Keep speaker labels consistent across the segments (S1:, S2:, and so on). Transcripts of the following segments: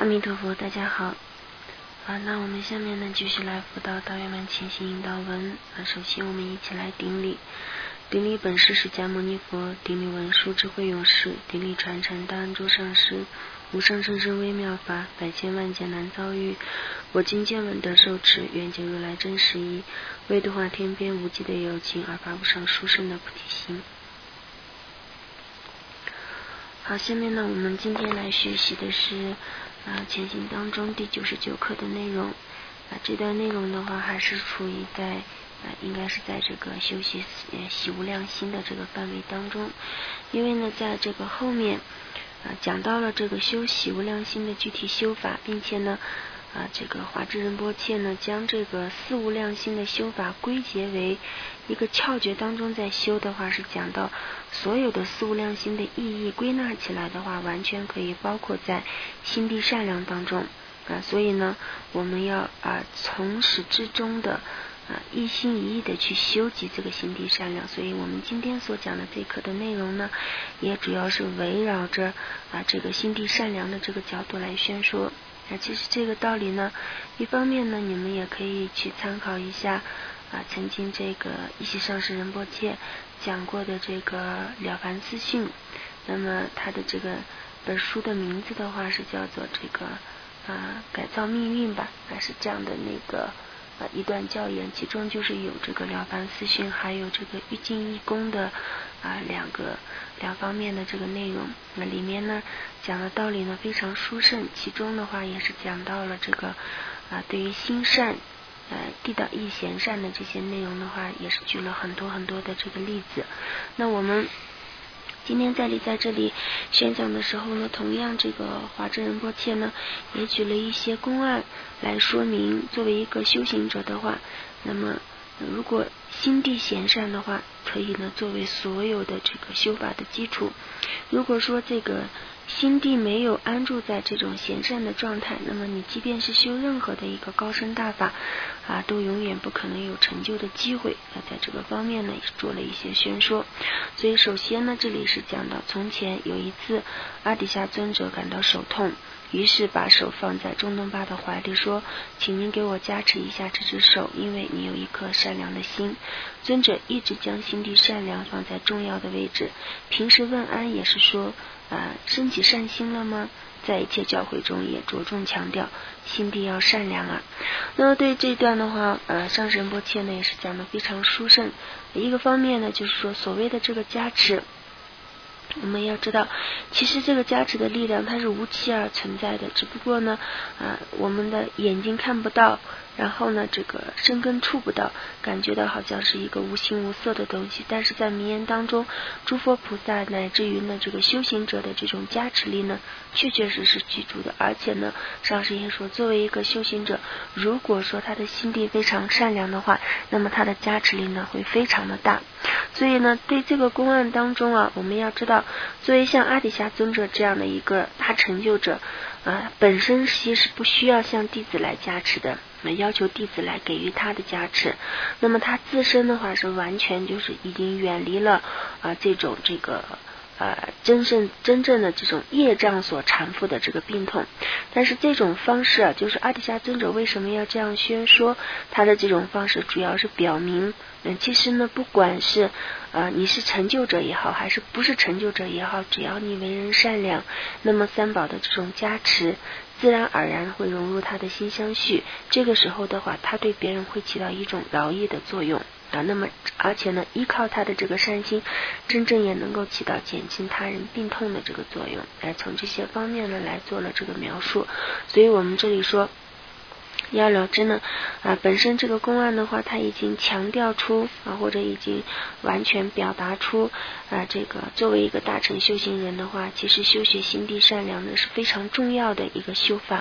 S1: 阿弥陀佛，大家好。那我们下面呢继续来辅导道圆满前行引导文。首先我们一起来顶礼，顶礼本师释迦牟尼佛，顶礼文殊智慧勇士，顶礼传承大安诸上师，无上甚深微妙法，百千万劫难遭遇。我今见闻得受持，愿解如来真实义，为度化天边无际的有情而发无上殊胜的菩提心。好，下面呢我们今天来学习的是前行当中第99课的内容。这段内容的话还是处于在应该是在这个修习习无量心的这个范围当中，因为呢在这个后面讲到了这个修习无量心的具体修法，并且呢这个华智仁波切呢将这个四无量心的修法归结为一个窍诀当中，在修的话是讲到所有的四无量心的意义归纳起来的话，完全可以包括在心地善良当中所以呢我们要从始至终的一心一意的去修集这个心地善良。所以我们今天所讲的这课的内容呢，也主要是围绕着这个心地善良的这个角度来宣说。其实这个道理呢，一方面呢你们也可以去参考一下曾经这个一系上师仁波切讲过的这个了凡四训。那么他的这个本书的名字的话是叫做这个改造命运吧，是这样的那个一段教言，其中就是有这个了凡四训，还有这个欲尽一功的两方面的这个内容。那里面呢讲的道理呢非常殊胜，其中的话也是讲到了这个对于心善地道义贤善的这些内容的话，也是举了很多很多的这个例子。那我们今天在这里宣讲的时候呢，同样这个华智仁波切呢也举了一些公案来说明，作为一个修行者的话，那么如果心地贤善的话，可以呢作为所有的这个修法的基础。如果说这个心地没有安住在这种贤善的状态，那么你即便是修任何的一个高深大法都永远不可能有成就的机会。在这个方面呢也是做了一些宣说。所以首先呢这里是讲到，从前有一次阿底夏尊者感到手痛，于是把手放在中东巴的怀里说，请您给我加持一下这只手，因为你有一颗善良的心。尊者一直将心地善良放在重要的位置，平时问安也是说升起善心了吗？在一切教诲中也着重强调心地要善良那么对这段的话上师仁波切呢也是讲的非常殊胜。一个方面呢就是说，所谓的这个加持，我们要知道其实这个加持的力量它是无期而存在的，只不过呢我们的眼睛看不到，然后呢这个身根触不到，感觉到好像是一个无形无色的东西。但是在名言当中，诸佛菩萨乃至于呢这个修行者的这种加持力呢确确实实具足的。而且呢上师也说，作为一个修行者，如果说他的心地非常善良的话，那么他的加持力呢会非常的大。所以呢对这个公案当中我们要知道，作为像阿底夏尊者这样的一个大成就者本身其实不需要向弟子来加持的，要求弟子来给予他的加持。那么他自身的话是完全就是已经远离了这种这个真正的这种业障所缠缚的这个病痛。但是这种方式就是阿底夏尊者为什么要这样宣说，他的这种方式主要是表明其实呢不管是你是成就者也好，还是不是成就者也好，只要你为人善良，那么三宝的这种加持自然而然会融入他的心相续。这个时候的话，他对别人会起到一种饶益的作用那么而且呢依靠他的这个善心，真正也能够起到减轻他人病痛的这个作用。从这些方面呢来做了这个描述。所以我们这里说要了之呢本身这个公案的话，他已经强调出或者已经完全表达出这个作为一个大乘修行人的话，其实修学心地善良呢是非常重要的一个修法，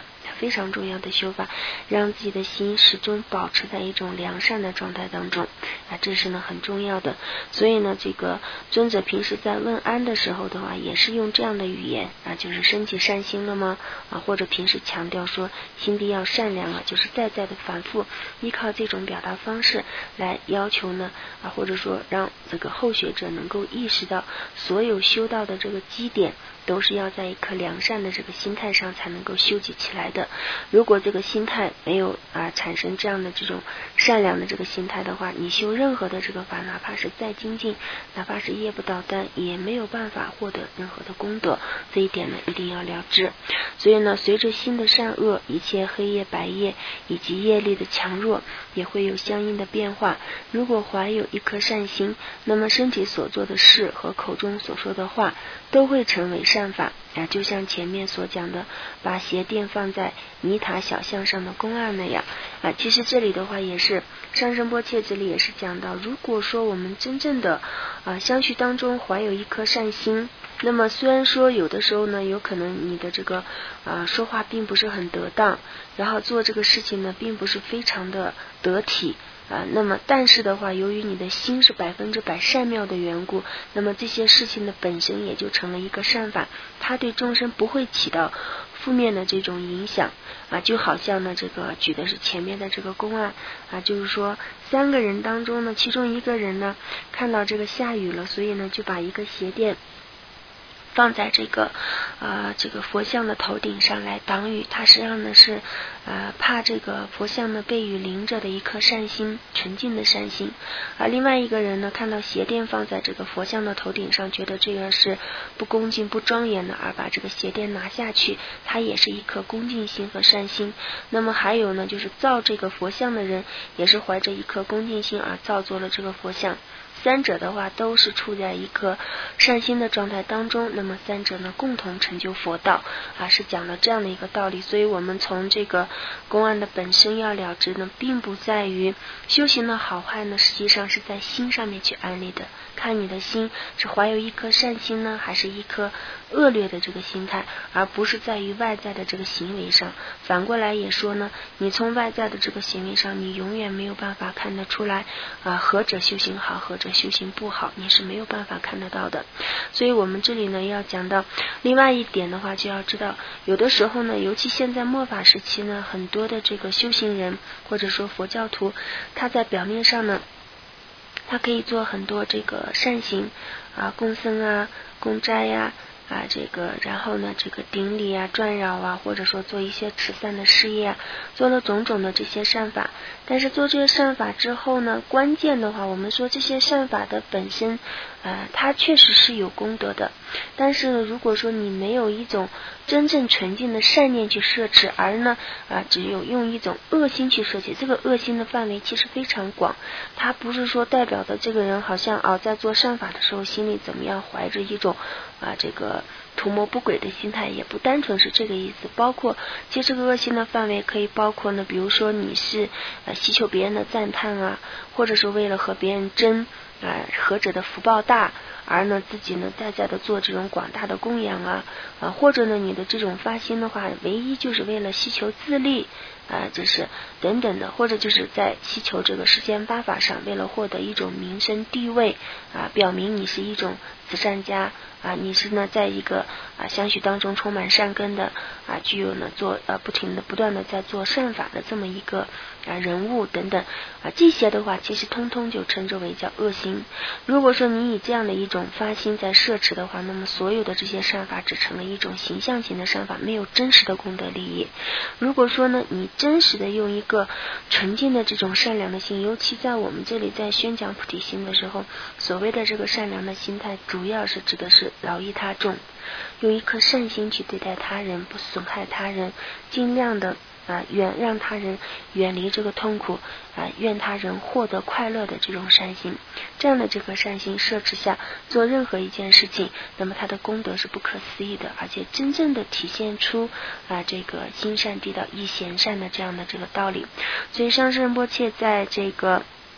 S1: 非常重要的修法，让自己的心始终保持在一种良善的状态当中这是呢很重要的。所以呢这个尊者平时在问安的时候的话，也是用这样的语言就是升起善心了吗或者平时强调说心地要善良就是再的反复依靠这种表达方式来要求呢或者说让这个后学者能够意识到所有修道的这个基点都是要在一颗良善的这个心态上才能够修集起来的。如果这个心态没有产生这样的这种善良的这个心态的话，你修任何的这个法，哪怕是再精进，哪怕是业不倒单，也没有办法获得任何的功德。这一点呢一定要了知。所以呢随着心的善恶，一切黑夜白夜以及业力的强弱也会有相应的变化。如果怀有一颗善心，那么身体所做的事和口中所说的话都会成为善法就像前面所讲的把鞋垫放在泥塔小巷上的公案那样其实这里的话也是上仁波切这里也是讲到，如果说我们真正的相续当中怀有一颗善心，那么虽然说有的时候呢有可能你的这个说话并不是很得当，然后做这个事情呢并不是非常的得体那么但是的话，由于你的心是100%善妙的缘故，那么这些事情的本身也就成了一个善法，它对众生不会起到负面的这种影响就好像呢这个举的是前面的这个公案就是说3个人当中呢，其中一个人呢看到这个下雨了，所以呢就把一个鞋垫放在这个佛像的头顶上来挡雨，他实际上呢是怕这个佛像呢被雨淋着的一颗善心，纯净的善心。而另外一个人呢看到鞋垫放在这个佛像的头顶上，觉得这个是不恭敬不庄严的，而把这个鞋垫拿下去，他也是一颗恭敬心和善心。那么还有呢就是造这个佛像的人也是怀着一颗恭敬心而造作了这个佛像，三者的话都是处在一颗善心的状态当中，那么三者呢共同成就佛道是讲了这样的一个道理。所以我们从这个公案的本身要了知呢，并不在于修行的好坏呢，实际上是在心上面去安利的，看你的心是怀有一颗善心呢，还是一颗恶劣的这个心态，而不是在于外在的这个行为上。反过来也说呢，你从外在的这个行为上，你永远没有办法看得出来何者修行好，何者修行不好，你是没有办法看得到的。所以我们这里呢要讲到另外一点的话，就要知道有的时候呢，尤其现在末法时期呢，很多的这个修行人或者说佛教徒，他在表面上呢他可以做很多这个善行供僧供斋这个然后呢这个顶礼转扰或者说做一些慈善的事业做了种种的这些善法。但是做这些善法之后呢，关键的话我们说这些善法的本身它确实是有功德的，但是呢如果说你没有一种真正纯净的善念去摄持，而呢只有用一种恶心去摄持，这个恶心的范围其实非常广，它不是说代表的这个人好像在做善法的时候心里怎么样怀着一种这个图谋不轨的心态，也不单纯是这个意思。包括其实这个恶心的范围可以包括呢，比如说你是希求别人的赞叹或者是为了和别人争何者的福报大，而呢自己呢在的做这种广大的供养或者呢你的这种发心的话，唯一就是为了希求自利这是等等的，或者就是在希求这个世间八法上，为了获得一种名声地位表明你是一种慈善家你是呢在一个相续当中充满善根的具有呢做不断的在做善法的这么一个人物等等这些的话其实通通就称之为叫恶心。如果说你以这样的一种发心在摄持的话，那么所有的这些善法只成了一种形象型的善法，没有真实的功德利益。如果说呢你真实的用一个纯净的这种善良的心，尤其在我们这里在宣讲菩提心的时候，所谓的这个善良的心态主要是指的是饶益他众，用一颗善心去对待他人，不损害他人，尽量的让他人远离这个痛苦愿他人获得快乐的这种善心。这样的这个善心摄持下做任何一件事情，那么他的功德是不可思议的，而且真正的体现出这个心善地道亦贤善的这样的这个道理。所以上师仁波切在这个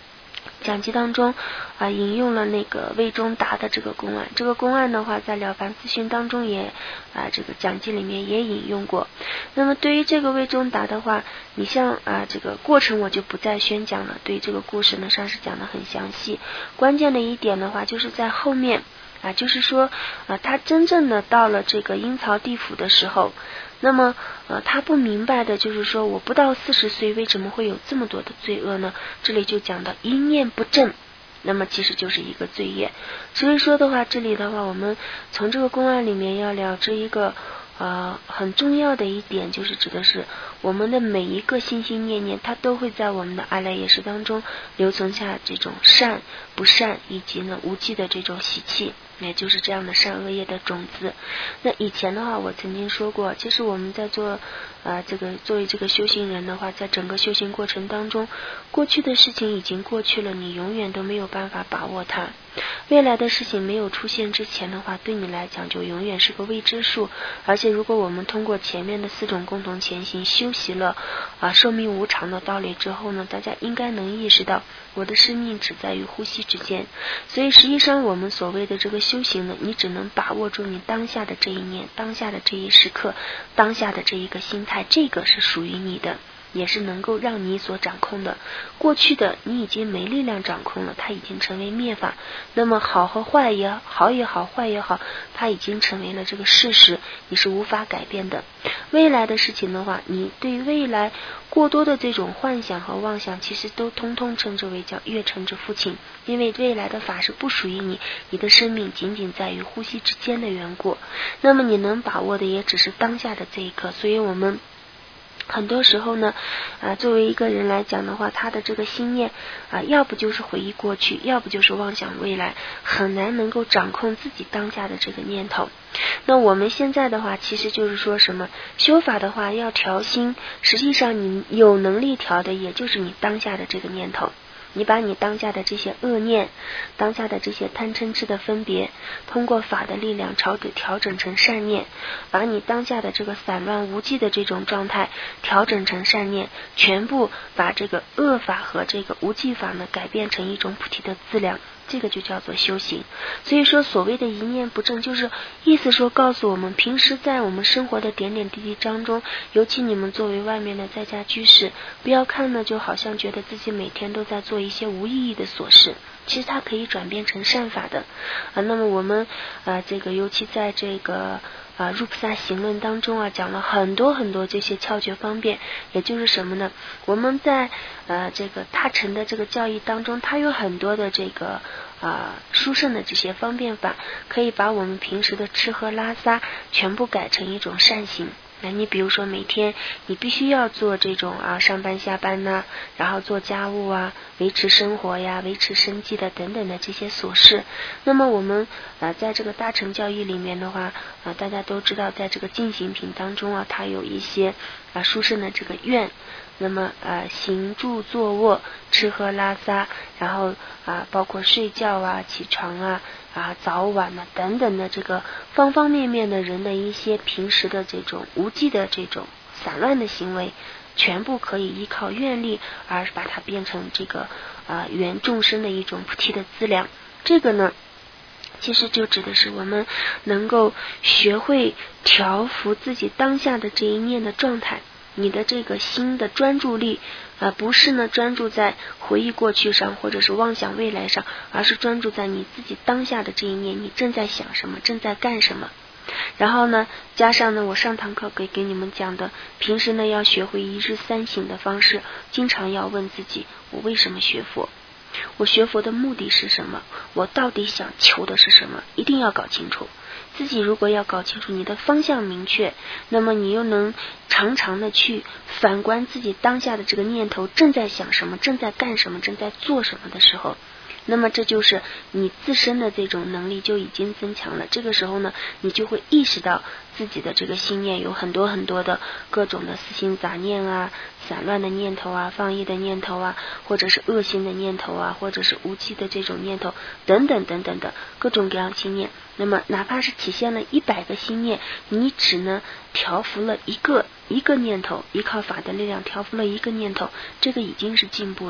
S1: 讲记当中引用了那个魏忠达的这个公案，这个公案的话在了凡四训当中也这个讲记里面也引用过。那么对于这个魏忠达的话，你像这个过程我就不再宣讲了，对这个故事呢上是讲得很详细。关键的一点的话就是在后面就是说他真正的到了这个阴曹地府的时候，那么他不明白的就是说，我不到40岁为什么会有这么多的罪恶呢？这里就讲到一念不正，那么其实就是一个罪业。所以说的话，这里的话我们从这个公案里面要了知一个很重要的一点，就是指的是我们的每一个心心念念，它都会在我们的阿赖耶识当中留存下这种善不善以及呢无记的这种习气，也就是这样的善恶业的种子。那以前的话我曾经说过，其实我们在做作为这个修行人的话，在整个修行过程当中，过去的事情已经过去了，你永远都没有办法把握它。未来的事情没有出现之前的话，对你来讲就永远是个未知数。而且如果我们通过前面的4种共同前行修习了寿命无常的道理之后呢，大家应该能意识到我的生命只在于呼吸之间。所以实际上我们所谓的这个修行呢，你只能把握住你当下的这一念，当下的这一时刻，当下的这一个心态，这个是属于你的，也是能够让你所掌控的。过去的你已经没力量掌控了，它已经成为灭法。那么好和坏也好也好，坏也好，它已经成为了这个事实，你是无法改变的。未来的事情的话，你对未来过多的这种幻想和妄想，其实都通通称之为叫月成之父亲。因为未来的法是不属于你，你的生命仅仅在于呼吸之间的缘故。那么你能把握的也只是当下的这一刻。所以我们很多时候呢作为一个人来讲的话，他的这个心念要不就是回忆过去，要不就是妄想未来，很难能够掌控自己当下的这个念头。那我们现在的话其实就是说什么修法的话要调心，实际上你有能力调的也就是你当下的这个念头。你把你当下的这些恶念，当下的这些贪嗔痴的分别，通过法的力量调整成善念，把你当下的这个散乱无记的这种状态调整成善念，全部把这个恶法和这个无记法呢改变成一种菩提的资粮，这个就叫做修行。所以说所谓的一念不正，就是意思说告诉我们，平时在我们生活的点点滴滴当中，尤其你们作为外面的在家居士，不要看呢就好像觉得自己每天都在做一些无意义的琐事，其实它可以转变成善法的那么我们这个尤其在这个入菩萨行论当中讲了很多很多这些窍诀方便。也就是什么呢，我们在这个大乘的这个教义当中，它有很多的这个殊胜的这些方便法，可以把我们平时的吃喝拉撒全部改成一种善行。你比如说每天你必须要做这种上班下班呐，然后做家务维持生活呀，维持生计的等等的这些琐事。那么我们在这个大乘教义里面的话大家都知道，在这个进行品当中它有一些殊胜的这个愿。那么行住坐卧吃喝拉撒，然后包括睡觉起床早晚等等的这个方方面面的人的一些平时的这种无记的这种散乱的行为，全部可以依靠愿力而把它变成这个圆众生的一种菩提的资粮。这个呢其实就指的是我们能够学会调伏自己当下的这一念的状态，你的这个心的专注力不是呢专注在回忆过去上或者是妄想未来上，而是专注在你自己当下的这一念，你正在想什么，正在干什么。然后呢加上呢我上堂课给你们讲的，平时呢要学会1日3省的方式，经常要问自己，我为什么学佛，我学佛的目的是什么，我到底想求的是什么，一定要搞清楚。自己如果要搞清楚你的方向明确，那么你又能常常的去反观自己当下的这个念头正在想什么，正在干什么，正在做什么的时候，那么这就是你自身的这种能力就已经增强了。这个时候呢你就会意识到自己的这个心念有很多很多的各种的私心杂念散乱的念头放逸的念头或者是恶心的念头或者是无记的这种念头等等等等的各种各样心念。那么哪怕是体现了100个心念，你只能调伏了一个念头，依靠法的力量调伏了一个念头，这个已经是进步了。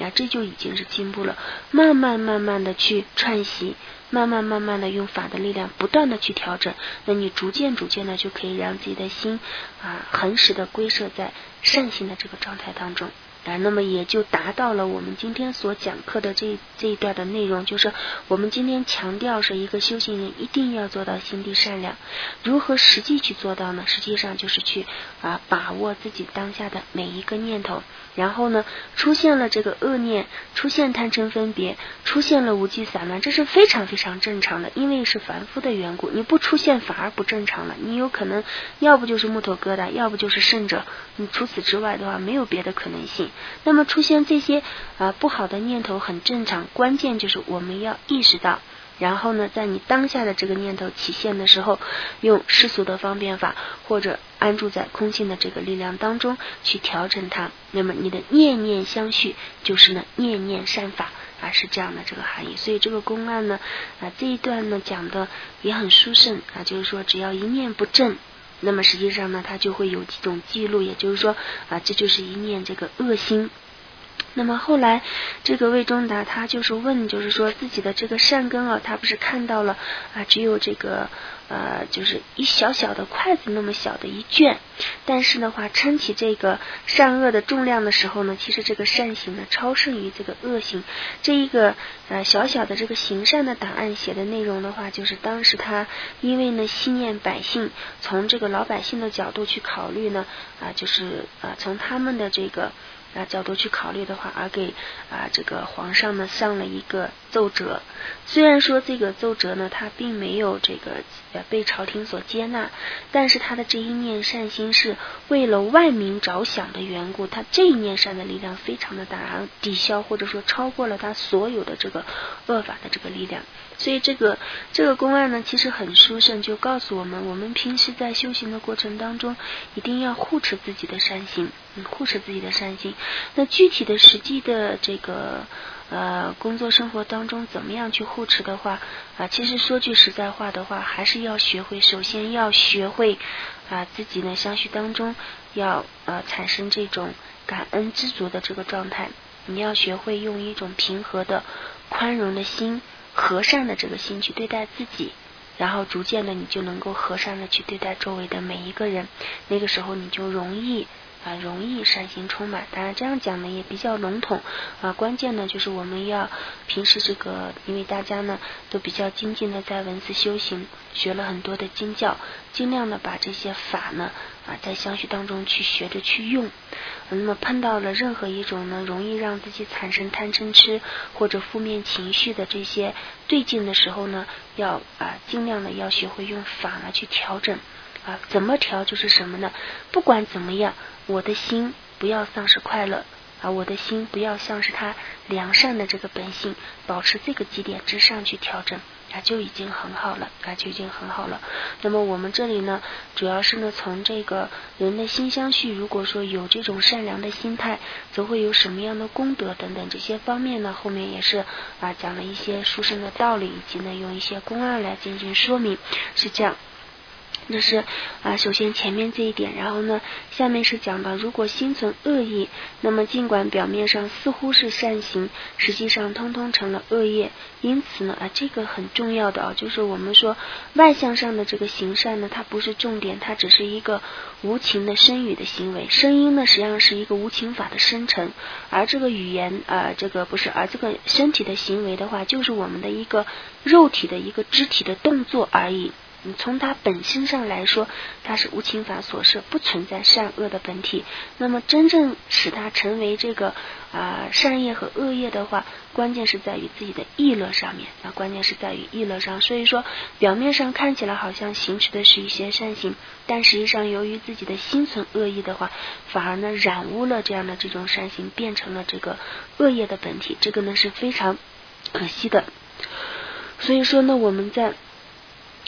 S1: 这就已经是进步了。慢慢的去串习，慢慢的用法的力量不断的去调整，那你逐渐的就可以让自己的心恒时的归摄在善心的这个状态当中。那么也就达到了我们今天所讲课的这一段的内容，就是我们今天强调是一个修行人一定要做到心地善良。如何实际去做到呢？实际上就是去把握自己当下的每一个念头，然后呢出现了这个恶念，出现贪嗔分别，出现了无记散乱，这是非常非常正常的，因为是凡夫的缘故，你不出现反而不正常了，你有可能要不就是木头疙瘩，要不就是圣者，你除此之外的话没有别的可能性。那么出现这些不好的念头很正常，关键就是我们要意识到，然后呢在你当下的这个念头起现的时候，用世俗的方便法或者安住在空性的这个力量当中去调整它，那么你的念念相续就是呢念念善法是这样的这个含义。所以这个公案呢这一段呢讲的也很殊胜就是说只要一念不正，那么实际上呢它就会有几种记录，也就是说这就是一念这个恶心。那么后来这个魏忠达他就是问，就是说自己的这个善根他不是看到了只有这个就是一小小的筷子那么小的一卷，但是的话撑起这个善恶的重量的时候呢，其实这个善行呢超胜于这个恶行。这一个小小的这个行善的档案写的内容的话，就是当时他因为呢心念百姓，从这个老百姓的角度去考虑呢就是从他们的这个角度去考虑的话，而给这个皇上呢上了一个奏折。虽然说这个奏折呢他并没有这个被朝廷所接纳，但是他的这一念善心是为了万民着想的缘故，他这一念善的力量非常的大，抵消或者说超过了他所有的这个恶法的这个力量。所以这个公案呢其实很殊胜，就告诉我们，我们平时在修行的过程当中一定要护持自己的善心，护持自己的善心。那具体的实际的这个工作生活当中怎么样去护持的话其实说句实在话的话，还是要学会，首先要学会自己呢相续当中要产生这种感恩知足的这个状态。你要学会用一种平和的宽容的心，和善的这个心去对待自己，然后逐渐的你就能够和善的去对待周围的每一个人，那个时候你就容易善心充满。当然这样讲呢也比较笼统关键呢就是我们要平时这个，因为大家呢都比较精进的在文思修行，学了很多的经教，尽量的把这些法呢在相续当中去学着去用。那么碰到了任何一种呢容易让自己产生贪嗔痴或者负面情绪的这些对境的时候呢，要尽量的要学会用法呢去调整怎么调就是什么呢？不管怎么样，我的心不要丧失快乐我的心不要丧失它良善的这个本性，保持这个基点之上去调整就已经很好了那么我们这里呢主要是呢从这个人的心相续，如果说有这种善良的心态，则会有什么样的功德等等这些方面呢，后面也是讲了一些殊胜的道理，以及呢用一些公案来进行说明，是这样。这是首先前面这一点，然后呢下面是讲到，如果心存恶意，那么尽管表面上似乎是善行，实际上通通成了恶业。因此呢这个很重要的就是我们说外向上的这个行善呢，它不是重点，它只是一个无情的声语的行为，声音呢实际上是一个无情法的生成，而这个语言这个不是，而这个身体的行为的话，就是我们的一个肉体的一个肢体的动作而已。从它本身上来说，它是无情法所设，不存在善恶的本体。那么真正使它成为这个善业和恶业的话，关键是在于自己的意乐上面关键是在于意乐上。所以说表面上看起来好像行持的是一些善行，但实际上由于自己的心存恶意的话，反而呢染污了这样的这种善行，变成了这个恶业的本体，这个呢是非常可惜的。所以说呢我们在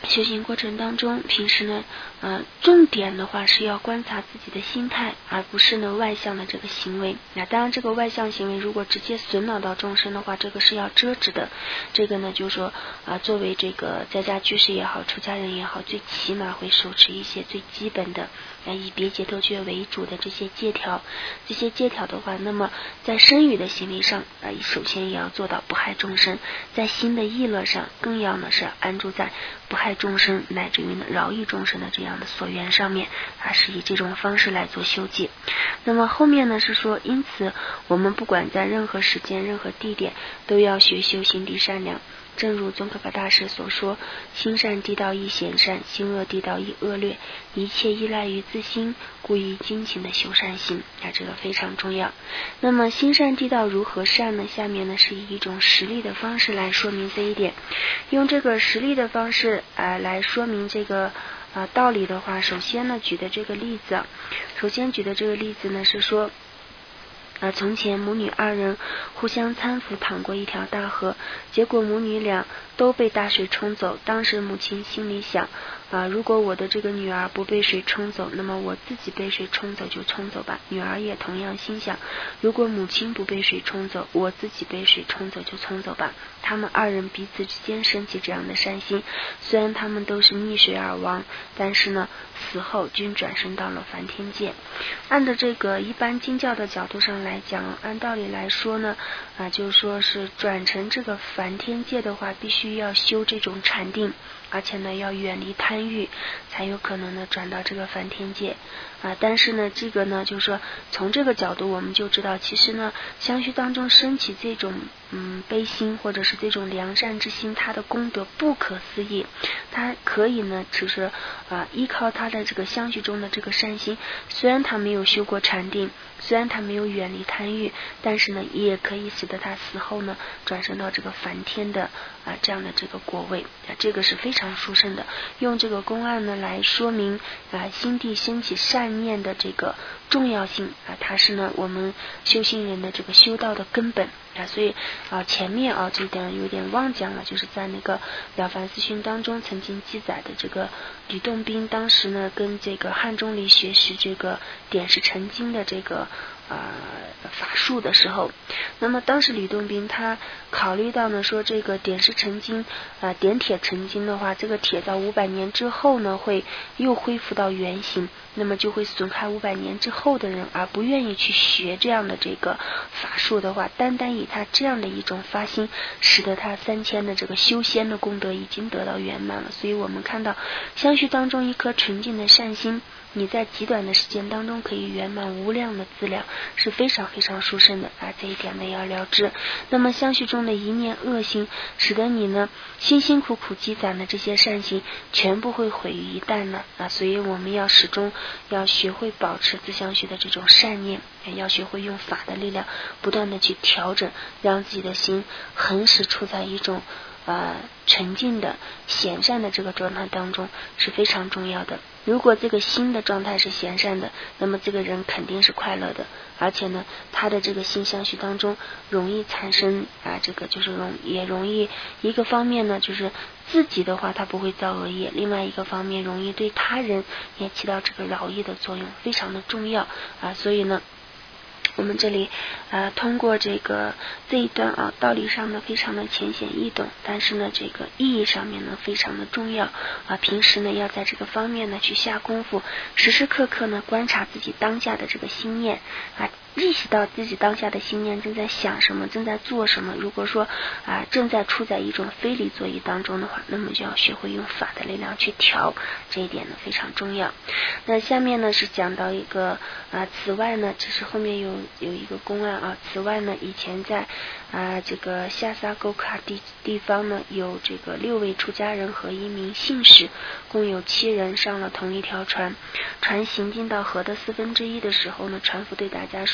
S1: 修行过程当中，平时呢，重点的话是要观察自己的心态，而不是呢外向的这个行为。那当然，这个外向行为如果直接损恼到众生的话，这个是要遮止的。这个呢，就是说作为这个在家居士也好，出家人也好，最起码会守持一些最基本的以别解脱觉为主的这些戒条。这些戒条的话，那么在身语的行为上首先也要做到不害众生，在心的意乐上更要呢是安住在不害众生乃至于呢饶益众生的这样的所缘上面，是以这种方式来做修戒。那么后面呢是说，因此我们不管在任何时间任何地点，都要学修心地善良。正如宗喀巴大师所说，心善地道亦显善，心恶地道亦恶劣，一切依赖于自心，故以精勤的修善心。这个非常重要。那么心善地道如何善呢？下面呢是以一种实例的方式来说明这一点。用这个实例的方式来说明这个道理的话，首先呢举的这个例子呢是说，从前母女二人互相搀扶淌过一条大河，结果母女俩都被大水冲走。当时母亲心里想，如果我的这个女儿不被水冲走，那么我自己被水冲走就冲走吧。女儿也同样心想，如果母亲不被水冲走，我自己被水冲走就冲走吧。他们二人彼此之间升起这样的善心，虽然他们都是溺水而亡，但是呢死后均转生到了梵天界。按照这个一般经教的角度上来讲，按道理来说呢就是说是转成这个梵天界的话，必须要修这种禅定，而且呢要远离贪欲，才有可能呢转到这个梵天界但是呢这个呢就是说从这个角度我们就知道，其实呢相续当中升起这种悲心或者是这种良善之心，它的功德不可思议。它可以呢只是依靠它的这个相续中的这个善心，虽然他没有修过禅定，虽然他没有远离贪欲，但是呢也可以使得他死后呢转生到这个梵天的这样的这个果位这个是非常殊胜的。用这个公案呢来说明心地升起善念的这个重要性它是呢我们修行人的这个修道的根本所以前面这点有点忘讲了，就是在那个了凡四训当中曾经记载的这个吕洞宾当时呢跟这个汉钟离学习这个点石成金的这个法术的时候，那么当时吕洞宾他考虑到呢说这个点石成金点铁成金的话，这个铁在500年之后呢会又恢复到原形，那么就会损害500年之后的人，而不愿意去学这样的这个法术的话，单单以他这样的一种发心，使得他3000的这个修仙的功德已经得到圆满了。所以我们看到相续当中一颗纯净的善心，你在极短的时间当中可以圆满无量的资粮，是非常非常殊胜的这一点呢要了知。那么相续中的一念恶心，使得你呢辛辛苦苦积攒的这些善行全部会毁于一旦呢所以我们要始终要学会保持自相续的这种善念，要学会用法的力量不断的去调整，让自己的心恒时处在一种沉静的闲善的这个状态当中是非常重要的。如果这个心的状态是闲善的，那么这个人肯定是快乐的，而且呢他的这个心相续当中容易产生这个就是也容易一个方面呢就是自己的话他不会造恶业，另外一个方面容易对他人也起到这个饶益的作用，非常的重要所以呢我们这里通过这一段道理上呢非常的浅显易懂，但是呢这个意义上面呢非常的重要平时呢要在这个方面呢去下功夫，时时刻刻呢观察自己当下的这个心念意识到自己当下的心念正在想什么，正在做什么。如果说正在处在一种非理作意当中的话，那么就要学会用法的力量去调，这一点呢非常重要。那下面呢是讲到一个此外呢这是后面有一个公案此外呢以前在这个夏萨沟卡地方呢有这个6位出家人和1名信使，共有7人上了同一条船，船行进到河的1/4的时候呢，船夫对大家说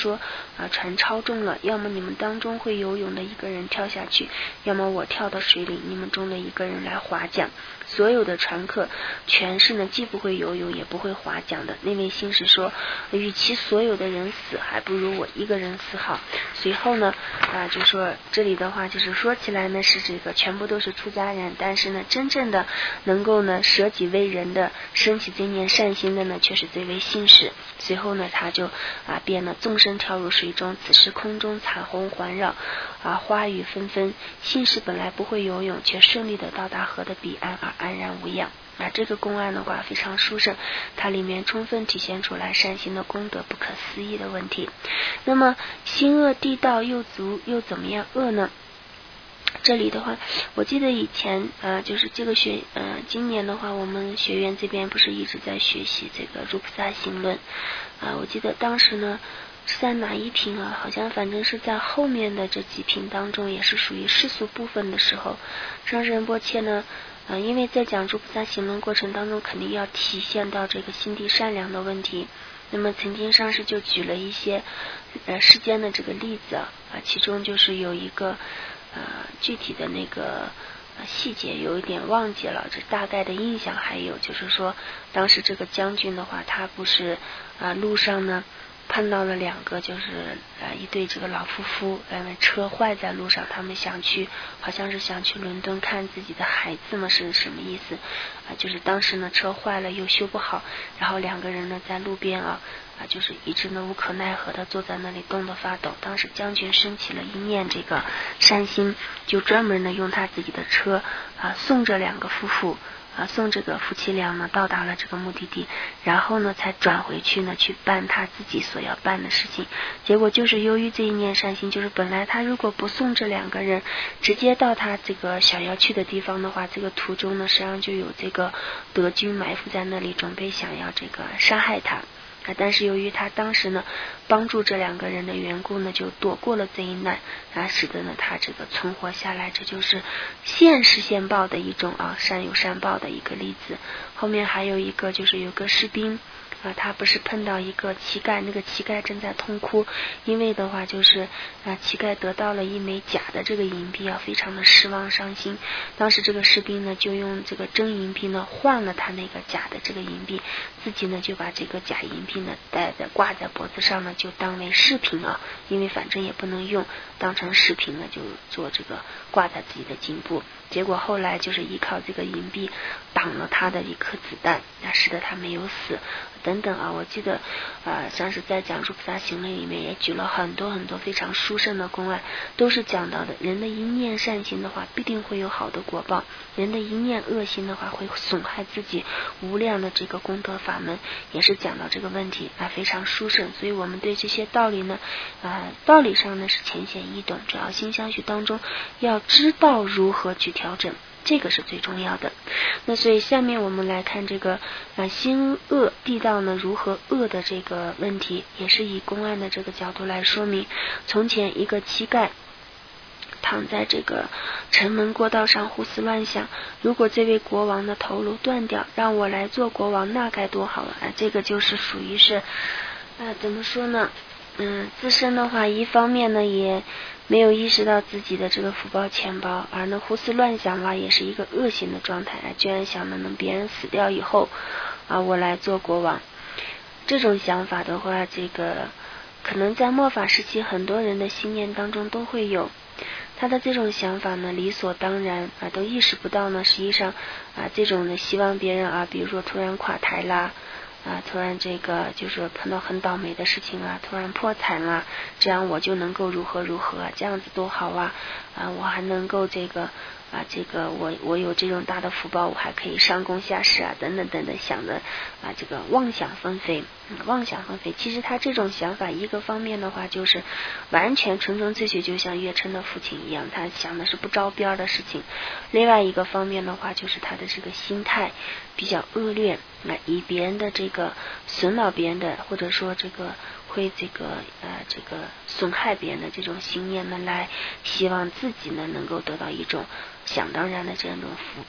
S1: 说船超重了，要么你们当中会游泳的一个人跳下去，要么我跳到水里，你们中的一个人来划桨。所有的船客全是呢既不会游泳也不会划桨的。那位信使说，与其所有的人死，还不如我一个人死好。随后呢就说这里的话就是说起来呢是这个全部都是出家人，但是呢真正的能够呢舍己为人的升起这念善心的呢却是这位信使。随后呢他就便呢纵身跳入水中，此时空中彩虹环绕花雨纷纷。信使本来不会游泳，却顺利的到达河的彼岸而安然无恙。这个公案的话非常殊胜，它里面充分体现出来善心的功德不可思议的问题。那么心恶地道又足又怎么样恶呢？这里的话我记得以前就是这个今年的话我们学院这边不是一直在学习这个如菩萨行论我记得当时呢是在哪一品好像反正是在后面的这几品当中，也是属于世俗部分的时候，上师仁波切呢因为在讲诸菩萨行论过程当中肯定要体现到这个心地善良的问题，那么曾经上师就举了一些世间的这个例子其中就是有一个具体的那个细节有一点忘记了，这大概的印象还有就是说当时这个将军的话他不是路上呢碰到了两个就是一对这个老夫妇，车坏在路上，他们好像是想去伦敦看自己的孩子嘛，是什么意思就是当时呢车坏了又修不好，然后两个人呢在路边就是一直呢无可奈何的坐在那里冻得发抖。当时将军升起了一念这个善心，就专门呢用他自己的车送这两个夫妇送这个夫妻俩呢到达了这个目的地，然后呢才转回去呢去办他自己所要办的事情。结果就是由于这一念善心，就是本来他如果不送这两个人直接到他这个想要去的地方的话，这个途中呢实际上就有这个德军埋伏在那里，准备想要这个杀害他但是由于他当时呢帮助这两个人的缘故呢，就躲过了这一难使得呢他这个存活下来。这就是现世现报的一种善有善报的一个例子。后面还有一个就是有个士兵他不是碰到一个乞丐，那个乞丐正在痛哭，因为的话就是乞丐得到了一枚假的这个银币非常的失望伤心。当时这个士兵呢就用这个真银币呢换了他那个假的这个银币，自己呢就把这个假银币呢挂在脖子上呢，就当为饰品因为反正也不能用，当成饰品呢就做这个挂在自己的颈部。结果后来就是依靠这个银币挡了他的一颗子弹，使得他没有死等等我记得像是在讲诸菩萨行论里面也举了很多很多非常殊胜的公案，都是讲到的人的一念善心的话必定会有好的果报，人的一念恶心的话会损害自己无量的这个功德法门，也是讲到这个问题非常殊胜。所以我们对这些道理呢道理上呢是浅显易懂，主要心相续当中要知道如何去调整，这个是最重要的。那所以下面我们来看这个心恶地道呢如何恶的这个问题，也是以公案的这个角度来说明。从前一个乞丐躺在这个城门过道上胡思乱想，如果这位国王的头颅断掉，让我来做国王，那该多好这个就是属于是怎么说呢自身的话一方面呢也没有意识到自己的这个福报钱包，而呢胡思乱想也是一个恶行的状态居然想能别人死掉以后我来做国王。这种想法的话这个可能在末法时期很多人的心念当中都会有，他的这种想法呢理所当然都意识不到呢实际上这种呢希望别人比如说突然垮台啦突然这个就是碰到很倒霉的事情突然破产了，这样我就能够如何如何这样子多好我还能够这个我有这种大的福报，我还可以上供下施等等等等，想的这个妄想纷飞妄想纷飞。其实他这种想法一个方面的话就是完全纯纯粹粹就像月琛的父亲一样，他想的是不着边的事情。另外一个方面的话就是他的这个心态比较恶劣以别人的这个损恼别人的或者说这个会这个损害别人的这种心念呢来希望自己呢能够得到一种想当然的这种福报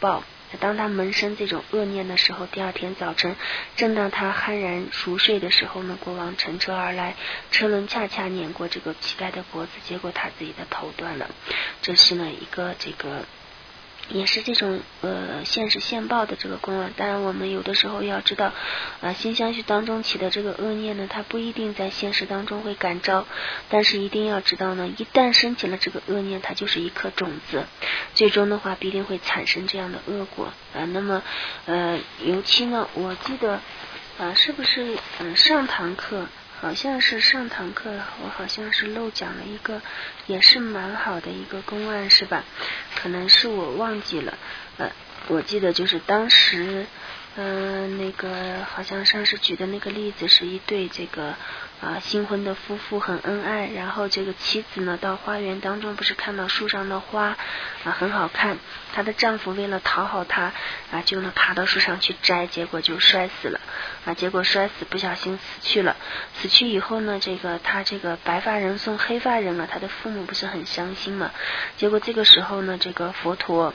S1: 当他萌生这种恶念的时候，第二天早晨正当他酣然熟睡的时候呢，国王乘车而来，车轮恰恰碾过这个乞丐的脖子，结果他自己的头断了。这是呢一个也是这种现世现报的这个公案。当然我们有的时候要知道心相续当中起的这个恶念呢，它不一定在现实当中会感召，但是一定要知道呢，一旦升起了这个恶念，它就是一颗种子，最终的话必定会产生这样的恶果那么尤其呢我记得是不是上堂课好像是上堂课我好像是漏讲了一个也是蛮好的一个公案是吧，可能是我忘记了我记得就是当时那个好像上次举的那个例子是一对这个新婚的夫妇很恩爱，然后这个妻子呢到花园当中不是看到树上的花很好看，她的丈夫为了讨好她就呢爬到树上去摘，结果就摔死了结果摔死不小心死去了。死去以后呢，他这个白发人送黑发人了，他的父母不是很伤心嘛。结果这个时候呢，这个佛陀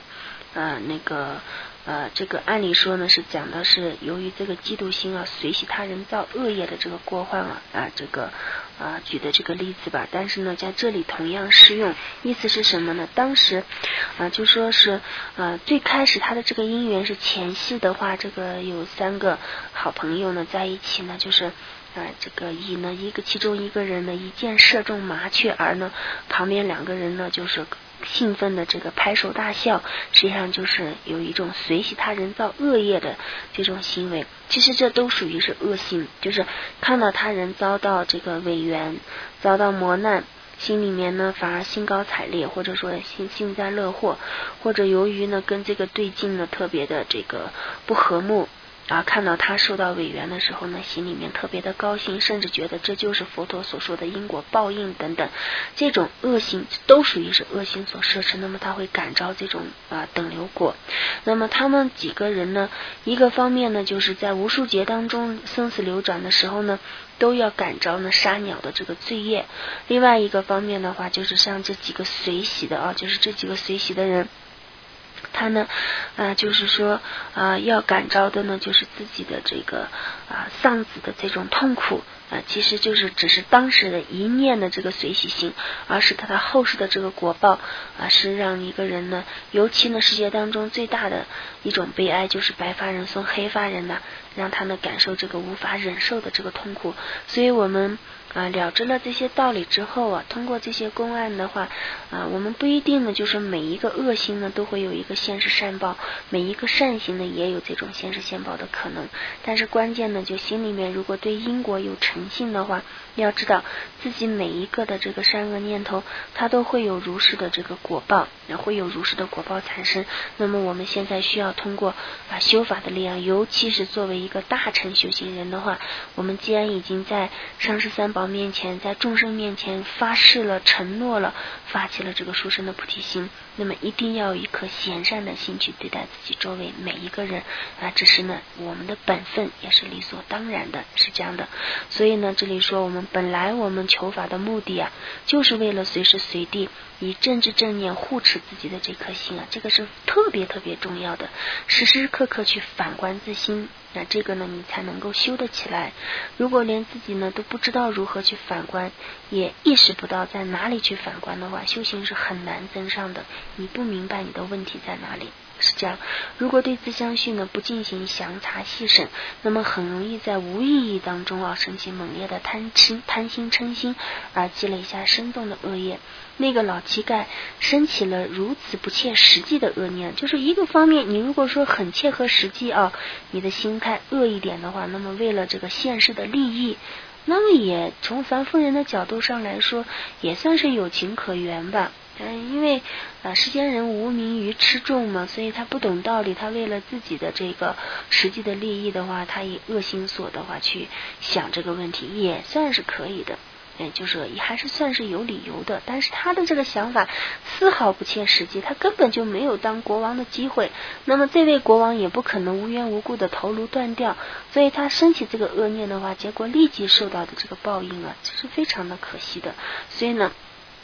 S1: 这个按理说呢是讲的是由于这个嫉妒心随喜他人造恶业的这个过患举的这个例子吧，但是呢在这里同样适用。意思是什么呢？当时就说是最开始他的这个因缘是前世的话，这个有3个好朋友呢在一起呢，就是这个其中一个人呢一箭射中麻雀，而呢旁边2个人呢就是兴奋的这个拍手大笑，实际上就是有一种随喜他人造恶业的这种行为。其实这都属于是恶性，就是看到他人遭到这个违缘，遭到磨难，心里面呢反而兴高采烈，或者说幸灾乐祸，或者由于呢跟这个对境呢特别的这个不和睦看到他受到委员的时候呢，心里面特别的高兴，甚至觉得这就是佛陀所说的因果报应等等，这种恶行都属于是恶行所摄持，那么他会感召这种等流果。那么他们几个人呢，一个方面呢就是在无数劫当中生死流转的时候呢，都要感召呢杀鸟的这个罪业。另外一个方面的话，就是像这几个随喜的就是这几个随喜的人，他呢就是说要感召的呢就是自己的这个丧子的这种痛苦其实就是只是当时的一念的这个随喜心，而是他的后世的这个果报是让一个人呢，尤其呢世界当中最大的一种悲哀就是白发人送黑发人让他呢感受这个无法忍受的这个痛苦。所以我们了知了这些道理之后通过这些公案的话我们不一定呢就是每一个恶行呢都会有一个现世善报，每一个善行呢也有这种现世现报的可能，但是关键呢就心里面如果对因果有诚信的话，要知道自己每一个的这个善恶念头它都会有如是的这个果报，会有如是的果报产生。那么我们现在需要通过修法的力量，尤其是作为一个大乘修行人的话，我们既然已经在上师三宝面前，在众生面前发誓了承诺了，发起了这个殊胜的菩提心，那么一定要有一颗贤善的心去对待自己周围每一个人这是呢我们的本分，也是理所当然的，是这样的。所以呢这里说我们本来我们求法的目的就是为了随时随地以正知正念护持自己的这颗心这个是特别特别重要的，时时刻刻去反观自心，那这个呢你才能够修得起来。如果连自己呢都不知道如何去反观，也意识不到在哪里去反观的话，修行是很难增上的，你不明白你的问题在哪里，是这样。如果对自相续呢不进行详查细审，那么很容易在无意义当中升起猛烈的贪心嗔心，而积累下深重的恶业。那个老乞丐升起了如此不切实际的恶念，就是一个方面你如果说很切合实际你的心态恶一点的话，那么为了这个现世的利益，那么也从凡夫人的角度上来说也算是有情可原吧。因为世间人无名于痴众嘛，所以他不懂道理，他为了自己的这个实际的利益的话，他以恶心所的话去想这个问题也算是可以的，就是也还是算是有理由的。但是他的这个想法丝毫不切实际，他根本就没有当国王的机会，那么这位国王也不可能无缘无故的头颅断掉，所以他升起这个恶念的话，结果立即受到的这个报应这是非常的可惜的。所以呢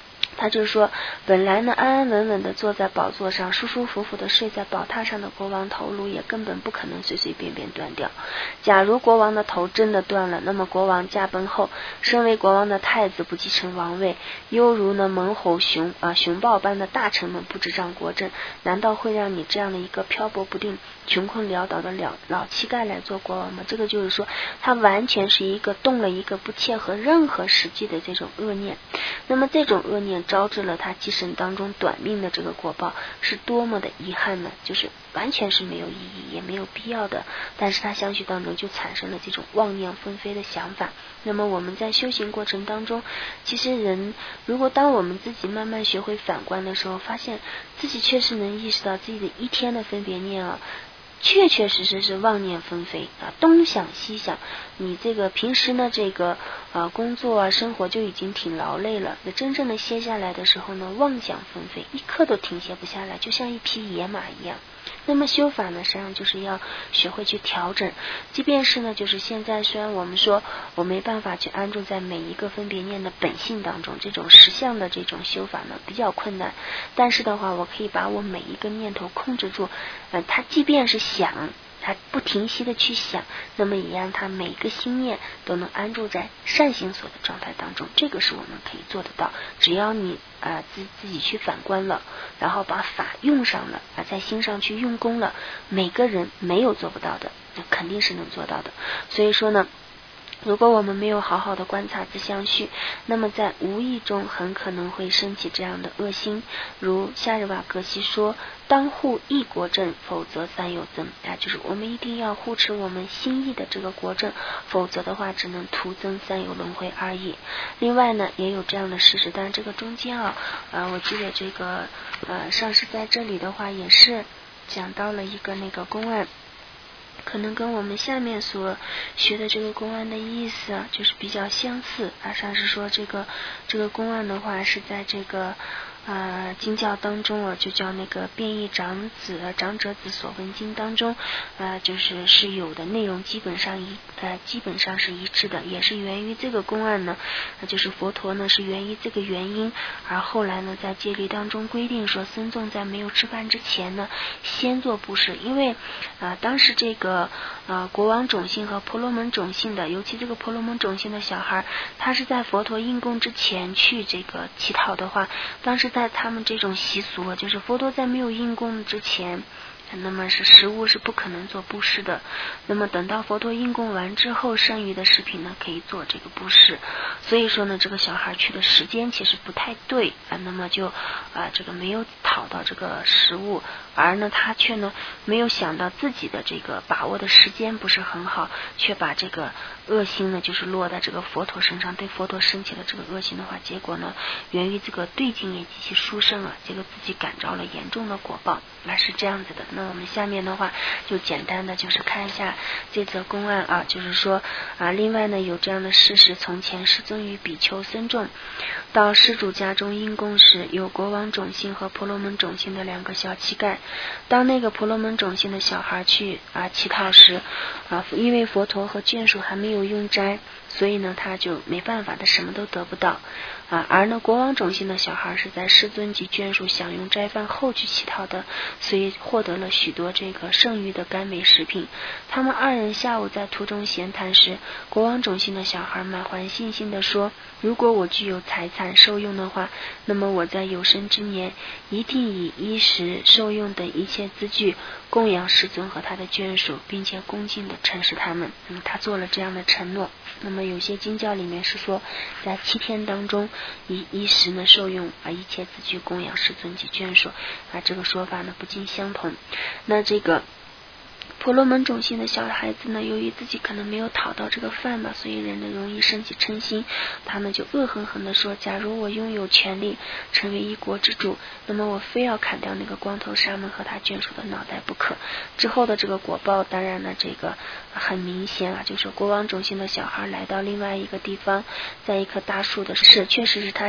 S1: 他就说，本来呢安安稳稳的坐在宝座上，舒舒服服的睡在宝榻上的国王头颅也根本不可能随随便便断掉。假如国王的头真的断了，那么国王驾崩后，身为国王的太子不继承王位，犹如呢猛吼熊豹般的大臣们不执掌国政，难道会让你这样的一个漂泊不定、穷困潦倒的老乞丐来做国王吗？这个就是说，他完全是动了一个不切合任何实际的这种恶念。那么这种恶念招致了他一生当中短命的这个果报，是多么的遗憾呢？就是完全是没有意义也没有必要的，但是他相续当中就产生了这种妄念纷飞的想法。那么我们在修行过程当中，其实如果当我们自己慢慢学会反观的时候，发现自己确实能意识到自己的一天的分别念确确实实是妄念纷飞东想西想。你这个平时呢工作生活就已经挺劳累了，那真正的歇下来的时候呢，妄想纷飞，一刻都停歇不下来，就像一匹野马一样。那么修法呢，实际上就是要学会去调整，即便是呢就是现在虽然我们说我没办法去安住在每一个分别念的本性当中，这种实相的这种修法呢比较困难，但是的话我可以把我每一个念头控制住，它即便是想，他不停息的去想，那么也让他每一个心念都能安住在善心所的状态当中，这个是我们可以做得到。只要你自己去反观了，然后把法用上了在心上去用功了，每个人没有做不到的，那肯定是能做到的。所以说呢，如果我们没有好好的观察自相续，那么在无意中很可能会升起这样的恶心。如夏日瓦格西说，当护一国政，否则三有增就是我们一定要护持我们心意的这个国政，否则的话只能徒增三有轮回而已。另外呢也有这样的事实，但是这个中间我记得这个上师在这里的话也是讲到了一个那个公案，可能跟我们下面所学的这个公案的意思就是比较相似上是说这个公案的话是在这个经教当中就叫那个变异长者子所闻经当中是有的内容基本上是一致的，也是源于这个公案呢，就是佛陀呢是源于这个原因，而后来呢在戒律当中规定说，僧众在没有吃饭之前呢先做布施，因为当时这个国王种姓和婆罗门种姓的，尤其这个婆罗门种姓的小孩，他是在佛陀应供之前去这个乞讨的话，当时在他们这种习俗就是佛陀在没有应供之前，那么是食物是不可能做布施的，那么等到佛陀应供完之后，剩余的食品呢可以做这个布施。所以说呢这个小孩去的时间其实不太对那么就这个没有讨到这个食物，而呢他却呢没有想到自己的这个把握的时间不是很好，却把这个恶心呢就是落在这个佛陀身上，对佛陀升起了这个恶心的话，结果呢源于这个对境业及其殊胜这个自己感召了严重的果报是这样子的。那我们下面的话就简单的就是看一下这则公案就是说另外呢有这样的事实，从前世尊与比丘僧众到施主家中应供时，有国王种姓和婆罗门种姓的两个小乞丐。当那个婆罗门种姓的小孩去乞讨时因为佛陀和眷属还没有用斋，所以呢他就没办法，他什么都得不到而呢国王种姓的小孩是在师尊及眷属享用斋饭后去乞讨的，所以获得了许多这个剩余的甘美食品。他们二人下午在途中闲谈时，国王种姓的小孩满怀信心地说，如果我具有财产受用的话，那么我在有生之年一定以衣食受用等一切资具供养师尊和他的眷属，并且恭敬地承事他们。他做了这样的承诺。那么有些经教里面是说，在7天当中以衣食呢受用一切资具供养师尊及眷属这个说法呢不尽相同。那这个婆罗门种姓的小孩子呢，由于自己可能没有讨到这个饭嘛，所以人呢容易升起嗔心，他们就恶狠狠地说，假如我拥有权力成为一国之主，那么我非要砍掉那个光头沙门和他眷属的脑袋不可。之后的这个果报当然呢这个很明显就是国王种姓的小孩来到另外一个地方，在一棵大树的确实是他是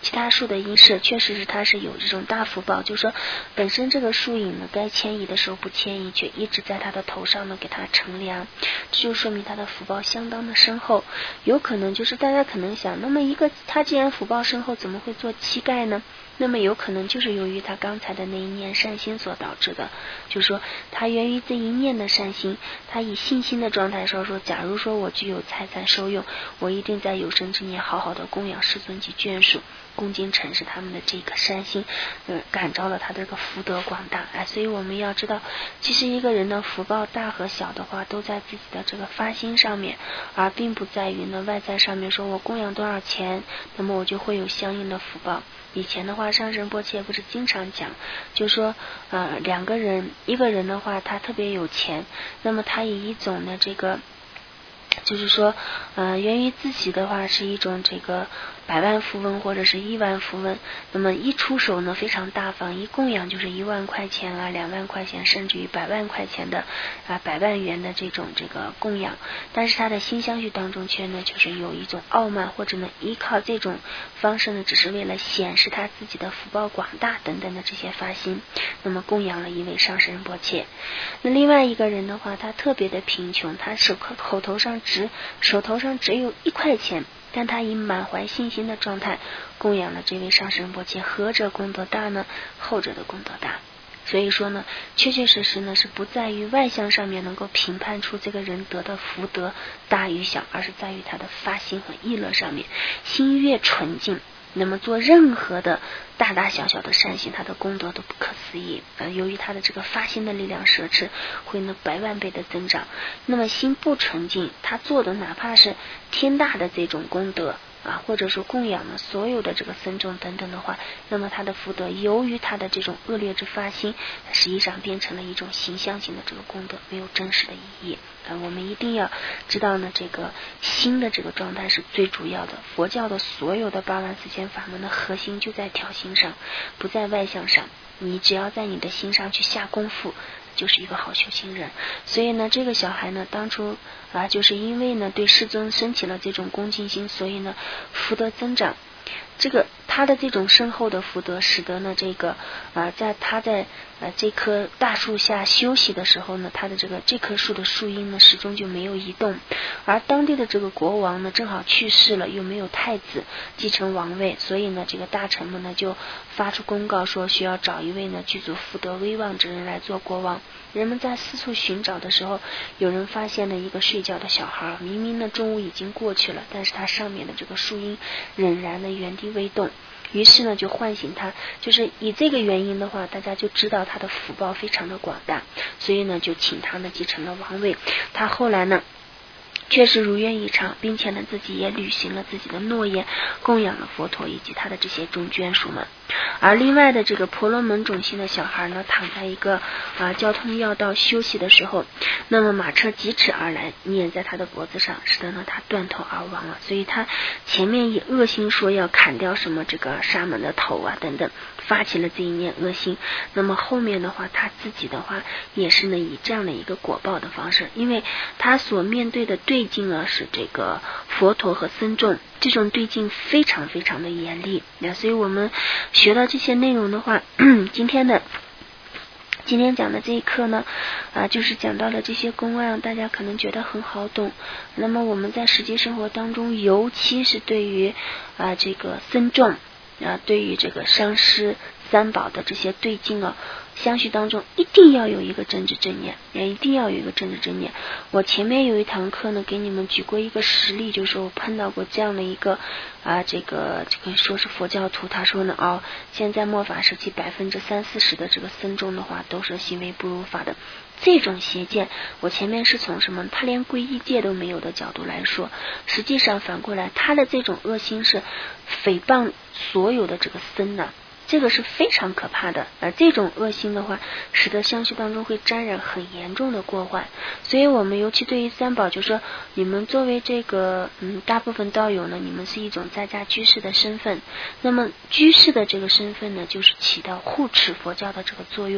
S1: 其他树的因是确实是它是有这种大福报，就是说本身这个树影呢该迁移的时候不迁移，却一直在它的头上呢给它乘凉，这就说明它的福报相当的深厚。有可能就是大家可能想，那么一个它既然福报深厚，怎么会做乞丐呢？那么有可能就是由于他刚才的那一念善心所导致的，就是说他源于这一念的善心，他以信心的状态说，假如说我具有财产受用，我一定在有生之年好好的供养世尊及眷属，恭敬承事他们的这个善心，感召了他这个福德广大。所以我们要知道，其实一个人的福报大和小的话，都在自己的这个发心上面，而并不在于呢外在上面说我供养多少钱，那么我就会有相应的福报。以前的话，上仁波切不是经常讲，就说两个人，一个人的话他特别有钱，那么他以一种呢这个就是说源于自己的话是一种这个100万符文或者是1万符文，那么一出手呢非常大方，一供养就是1万块钱啊2万块钱，甚至于100万块钱的100万元的这种这个供养，但是他的心相续当中却呢就是有一种傲慢，或者呢依靠这种方式呢只是为了显示他自己的福报广大等等的这些发心，那么供养了一位上师仁波切。那另外一个人的话，他特别的贫穷，他手头上只有1块钱，但他以满怀信心的状态供养了这位上师仁波切，何者功德大呢？后者的功德大。所以说呢，确确实实呢是不在于外相上面能够评判出这个人得的福德大与小，而是在于他的发心和意乐上面，心越纯净，那么做任何的大大小小的善行，他的功德都不可思议。由于他的这个发心的力量摄持，会呢100万倍的增长。那么心不纯净，他做的哪怕是天大的这种功德或者说供养了所有的这个僧众等等的话，那么他的福德由于他的这种恶劣之发心，实际上变成了一种形象性的这个功德，没有真实的意义。我们一定要知道呢，这个心的这个状态是最主要的。佛教的所有的8万4千法门的核心就在调心上，不在外相上。你只要在你的心上去下功夫，就是一个好修行人。所以呢，这个小孩呢，当初就是因为呢对世尊升起了这种恭敬心，所以呢福德增长。这个他的这种深厚的福德，使得呢这个他在这棵大树下休息的时候呢，他的这棵树的树荫呢始终就没有移动。而当地的这个国王呢正好去世了，又没有太子继承王位，所以呢这个大臣们呢就发出公告说，需要找一位呢具足福德威望之人来做国王。人们在四处寻找的时候，有人发现了一个睡觉的小孩，明明呢中午已经过去了，但是他上面的这个树荫仍然呢原地未动。于是呢就唤醒他，就是以这个原因的话，大家就知道他的福报非常的广大，所以呢就请他呢继承了王位。他后来呢确实如愿以偿，并且呢自己也履行了自己的诺言，供养了佛陀以及他的这些众眷属们。而另外的这个婆罗门种姓的小孩呢，躺在一个交通要道休息的时候，那么马车疾驰而来，碾在他的脖子上，使得呢他断头而亡了。所以他前面以恶心说要砍掉什么这个沙门的头等等，发起了这一念恶心。那么后面的话，他自己的话也是呢以这样的一个果报的方式，因为他所面对的对境是这个佛陀和僧众，这种对境非常非常的严厉。所以我们学到这些内容的话，今天讲的这一课呢就是讲到了这些公案，大家可能觉得很好懂。那么我们在实际生活当中，尤其是对于这个僧众对于这个上师三宝的这些对境相续当中，一定要有一个正知正念，也一定要有一个正知正念。我前面有一堂课呢，给你们举过一个实例，就是我碰到过这样的一个这个说是佛教徒，他说呢现在末法时期30-40%的这个僧众的话，都是行为不如法的。这种邪见，我前面是从什么他连皈依戒都没有的角度来说，实际上反过来他的这种恶心是诽谤所有的这个僧这个是非常可怕的。而这种恶心的话，使得相续当中会沾染很严重的过患。所以我们尤其对于三宝，就说你们作为这个大部分道友呢，你们是一种在家居士的身份，那么居士的这个身份呢，就是起到护持佛教的这个作用。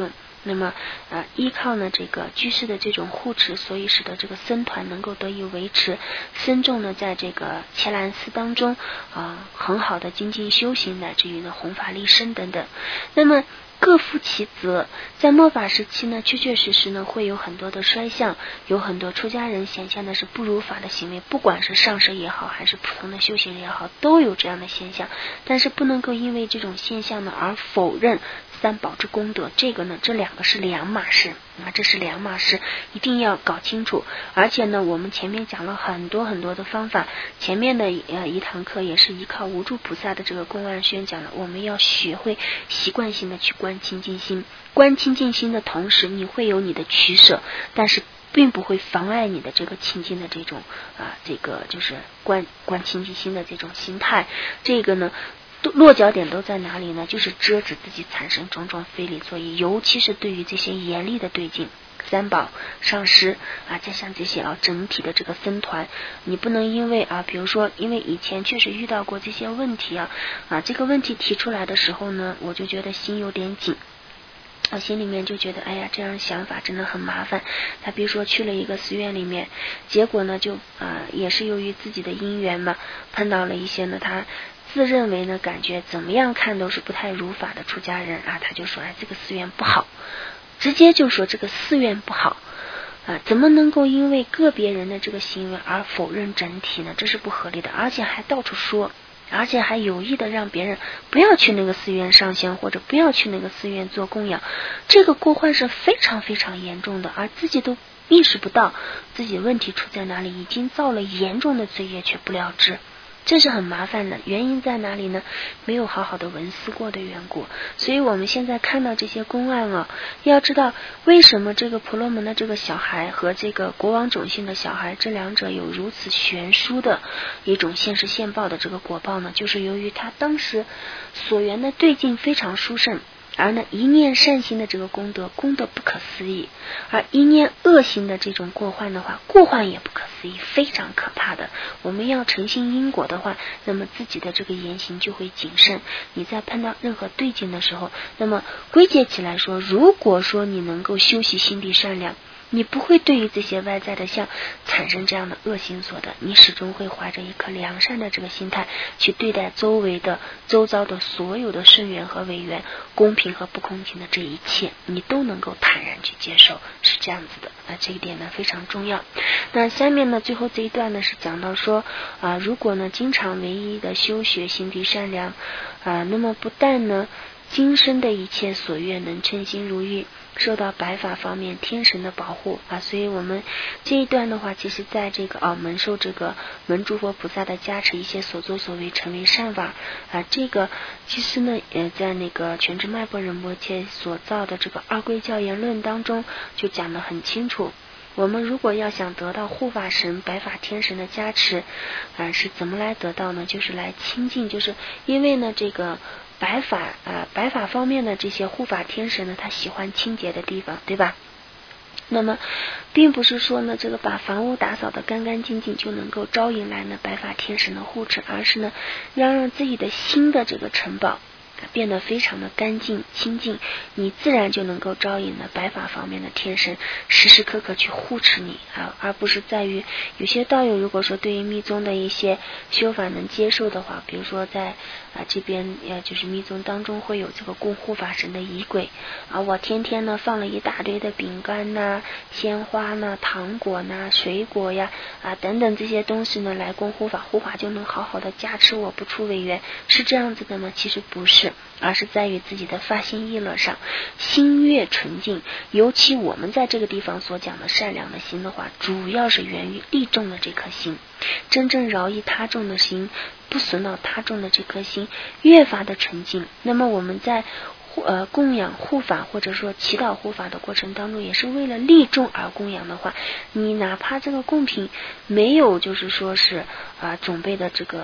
S1: 那么依靠呢这个居士的这种护持，所以使得这个僧团能够得以维持，僧众呢在这个伽蓝寺当中很好的精进修行，乃至于呢弘法利生等等。那么各负其责，在末法时期呢，确确实实呢会有很多的衰相，有很多出家人显现的是不如法的行为，不管是上师也好，还是普通的修行人也好，都有这样的现象。但是不能够因为这种现象呢而否认三宝之功德，这个呢这两个是两码事这是两码事，一定要搞清楚。而且呢我们前面讲了很多很多的方法，前面的一堂课也是依靠无著菩萨的这个公案宣讲了，我们要学会习惯性的去观清净心，观清净心的同时你会有你的取舍，但是并不会妨碍你的这个清净的这种这个就是观清净心的这种心态。这个呢落脚点都在哪里呢？就是遮止自己产生种种非理作意，尤其是对于这些严厉的对境，三宝、上师加上这些整体的这个僧团，你不能因为比如说因为以前确实遇到过这些问题这个问题提出来的时候呢，我就觉得心有点紧，我心里面就觉得哎呀这样想法真的很麻烦。他比如说去了一个寺院里面，结果呢就也是由于自己的因缘嘛，碰到了一些呢他自认为呢感觉怎么样看都是不太如法的出家人他就说这个寺院不好，直接就说这个寺院不好怎么能够因为个别人的这个行为而否认整体呢？这是不合理的，而且还到处说，而且还有意的让别人不要去那个寺院上香，或者不要去那个寺院做供养，这个过患是非常非常严重的，而自己都意识不到自己问题出在哪里，已经造了严重的罪业却不了知，这是很麻烦的。原因在哪里呢？没有好好的闻思过的缘故。所以我们现在看到这些公案要知道为什么这个婆罗门的这个小孩和这个国王种姓的小孩，这两者有如此悬殊的一种现世现报的这个果报呢？就是由于他当时所缘的对境非常殊胜，而呢一念善心的这个功德不可思议，而一念恶心的这种过患的话，过患也不可思议，非常可怕的。我们要诚信因果的话，那么自己的这个言行就会谨慎。你在碰到任何对境的时候，那么归结起来说，如果说你能够修习心地善良，你不会对于这些外在的相产生这样的恶心所的，你始终会怀着一颗良善的这个心态去对待周遭的所有的圣缘和违缘，公平和不公平的这一切你都能够坦然去接受，是这样子的。这一点呢非常重要。那下面呢最后这一段呢是讲到说如果呢经常唯一的修学心地善良那么不但呢今生的一切所愿能称心如意，受到白法方面天神的保护所以我们这一段的话，其实在这个蒙受这个文殊佛菩萨的加持，一些所作所为成为善法这个其实呢在那个全知迈波仁波切所造的这个二归教言论当中就讲得很清楚。我们如果要想得到护法神白法天神的加持是怎么来得到呢？就是来亲近，就是因为呢这个白法方面的这些护法天神呢，他喜欢清洁的地方，对吧？那么并不是说呢这个把房屋打扫得干干净净就能够招引来呢白法天神的护持，而是呢要让自己的心的这个城堡变得非常的干净清净，你自然就能够招引了白法方面的天神时时刻刻去护持你而不是在于有些道友如果说对于密宗的一些修法能接受的话，比如说在这边就是密宗当中会有这个供护法神的仪轨我天天呢放了一大堆的饼干鲜花糖果水果呀等等这些东西呢来供护法，护法就能好好的加持我不出违缘，是这样子的吗？其实不是，而是在于自己的发心意乐上，心越纯净，尤其我们在这个地方所讲的善良的心的话，主要是源于利众的这颗心，真正饶益他众的心，不损恼他众的这颗心越发的纯净，那么我们在供养护法或者说祈祷护法的过程当中，也是为了利众而供养的话，你哪怕这个贡品没有就是说是准备的这个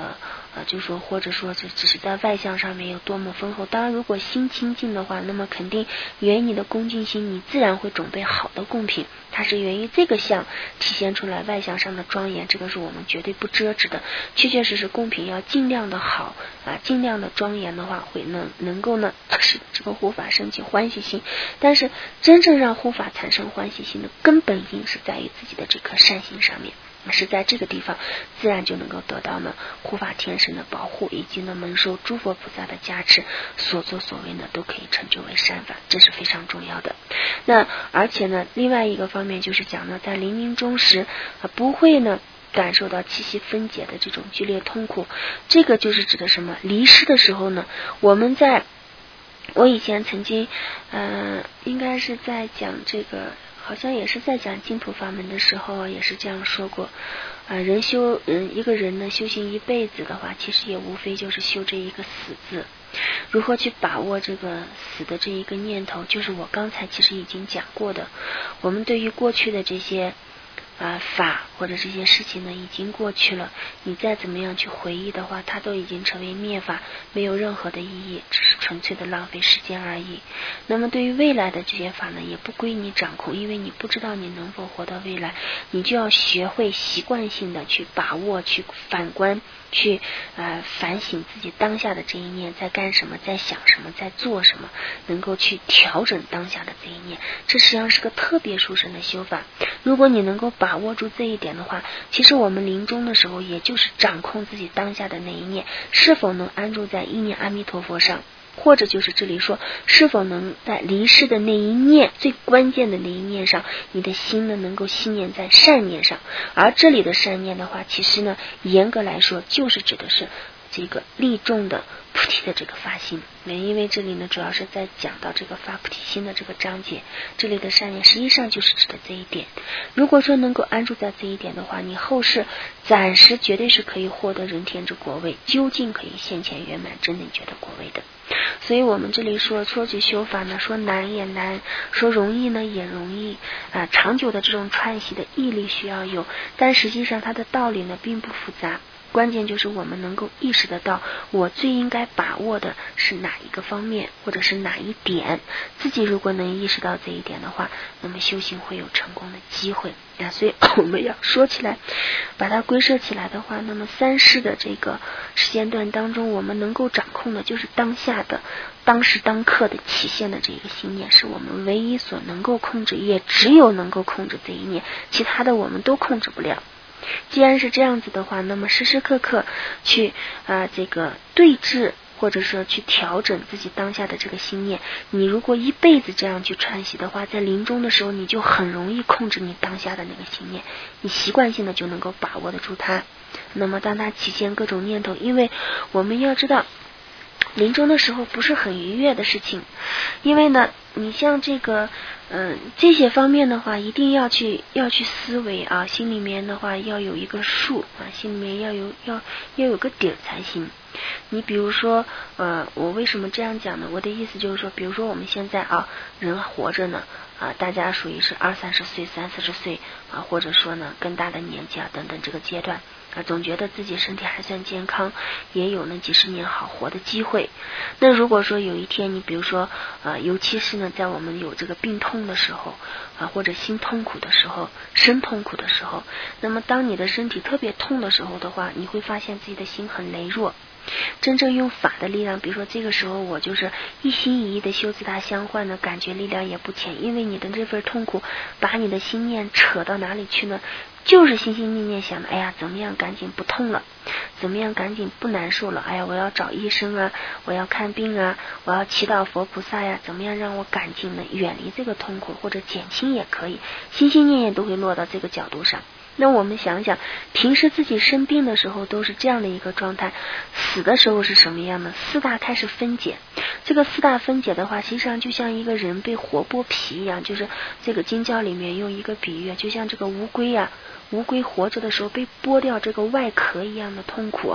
S1: 就说或者说这只是在外相上面有多么丰厚。当然如果心清净的话，那么肯定源于你的恭敬心，你自然会准备好的贡品，它是源于这个相体现出来外相上的庄严，这个是我们绝对不遮止的。确确实实贡品要尽量的好尽量的庄严的话，会能够呢使这个护法升起欢喜心。但是真正让护法产生欢喜心的根本因是在于自己的这颗善心上面，是在这个地方自然就能够得到呢护法天神的保护，以及呢蒙受诸佛菩萨的加持，所作所为呢都可以成就为善法，这是非常重要的。那而且呢另外一个方面就是讲呢，在临命终时不会呢感受到气息分解的这种剧烈痛苦。这个就是指的什么？离世的时候呢，我以前曾经应该是在讲这个，好像也是在讲净土法门的时候也是这样说过一个人呢修行一辈子的话，其实也无非就是修这一个死字。如何去把握这个死的这一个念头，就是我刚才其实已经讲过的。我们对于过去的这些法或者这些事情呢已经过去了，你再怎么样去回忆的话，它都已经成为灭法，没有任何的意义，只是纯粹的浪费时间而已。那么对于未来的这些法呢，也不归你掌控，因为你不知道你能否活到未来，你就要学会习惯性的去把握，去反观，去反省自己当下的这一念在干什么，在想什么，在做什么，能够去调整当下的这一念，这实际上是个特别殊胜的修法。如果你能够把握住这一点的话，其实我们临终的时候也就是掌控自己当下的那一念，是否能安住在一念阿弥陀佛上，或者就是这里说是否能在离世的那一念，最关键的那一念上，你的心呢能够心念在善念上。而这里的善念的话，其实呢严格来说就是指的是这个利众的菩提的这个发心。因为这里呢主要是在讲到这个发菩提心的这个章节，这里的善念实际上就是指的这一点。如果说能够安住在这一点的话，你后世暂时绝对是可以获得人天之国位，究竟可以现前圆满真正觉的国位的。所以我们这里说起修法呢，说难也难，说容易呢也容易长久的这种串习的毅力需要有，但实际上它的道理呢并不复杂。关键就是我们能够意识得到我最应该把握的是哪一个方面，或者是哪一点。自己如果能意识到这一点的话，那么修行会有成功的机会所以我们要说起来，把它归摄起来的话，那么三世的这个时间段当中，我们能够掌控的就是当下的当时当刻的起现的这个心念，是我们唯一所能够控制，也只有能够控制这一念，其他的我们都控制不了。既然是这样子的话，那么时时刻刻去这个对治，或者说去调整自己当下的这个心念。你如果一辈子这样去串习的话，在临终的时候你就很容易控制你当下的那个心念，你习惯性的就能够把握得住它。那么当它起现各种念头，因为我们要知道临终的时候不是很愉悦的事情，因为呢你像这个这些方面的话一定要去思维心里面的话要有一个数心里面要有个底才行。你比如说我为什么这样讲呢？我的意思就是说，比如说我们现在人活着呢大家属于是20-30岁30-40岁或者说呢更大的年纪等等这个阶段总觉得自己身体还算健康，也有那几十年好活的机会。那如果说有一天你比如说尤其是呢在我们有这个病痛的时候或者心痛苦的时候，身痛苦的时候，那么当你的身体特别痛的时候的话，你会发现自己的心很羸弱。真正用法的力量，比如说这个时候我就是一心一意的修自他相换呢，感觉力量也不浅，因为你的这份痛苦把你的心念扯到哪里去呢？就是心心念念想的，哎呀怎么样赶紧不痛了，怎么样赶紧不难受了，哎呀我要找医生我要看病我要祈祷佛菩萨怎么样让我赶紧的远离这个痛苦，或者减轻也可以，心心念念都会落到这个角度上。那我们想想平时自己生病的时候都是这样的一个状态，死的时候是什么样的？四大开始分解，这个四大分解的话实际上就像一个人被活剥皮一样，就是这个经教里面用一个比喻，就像这个乌龟活着的时候被剥掉这个外壳一样的痛苦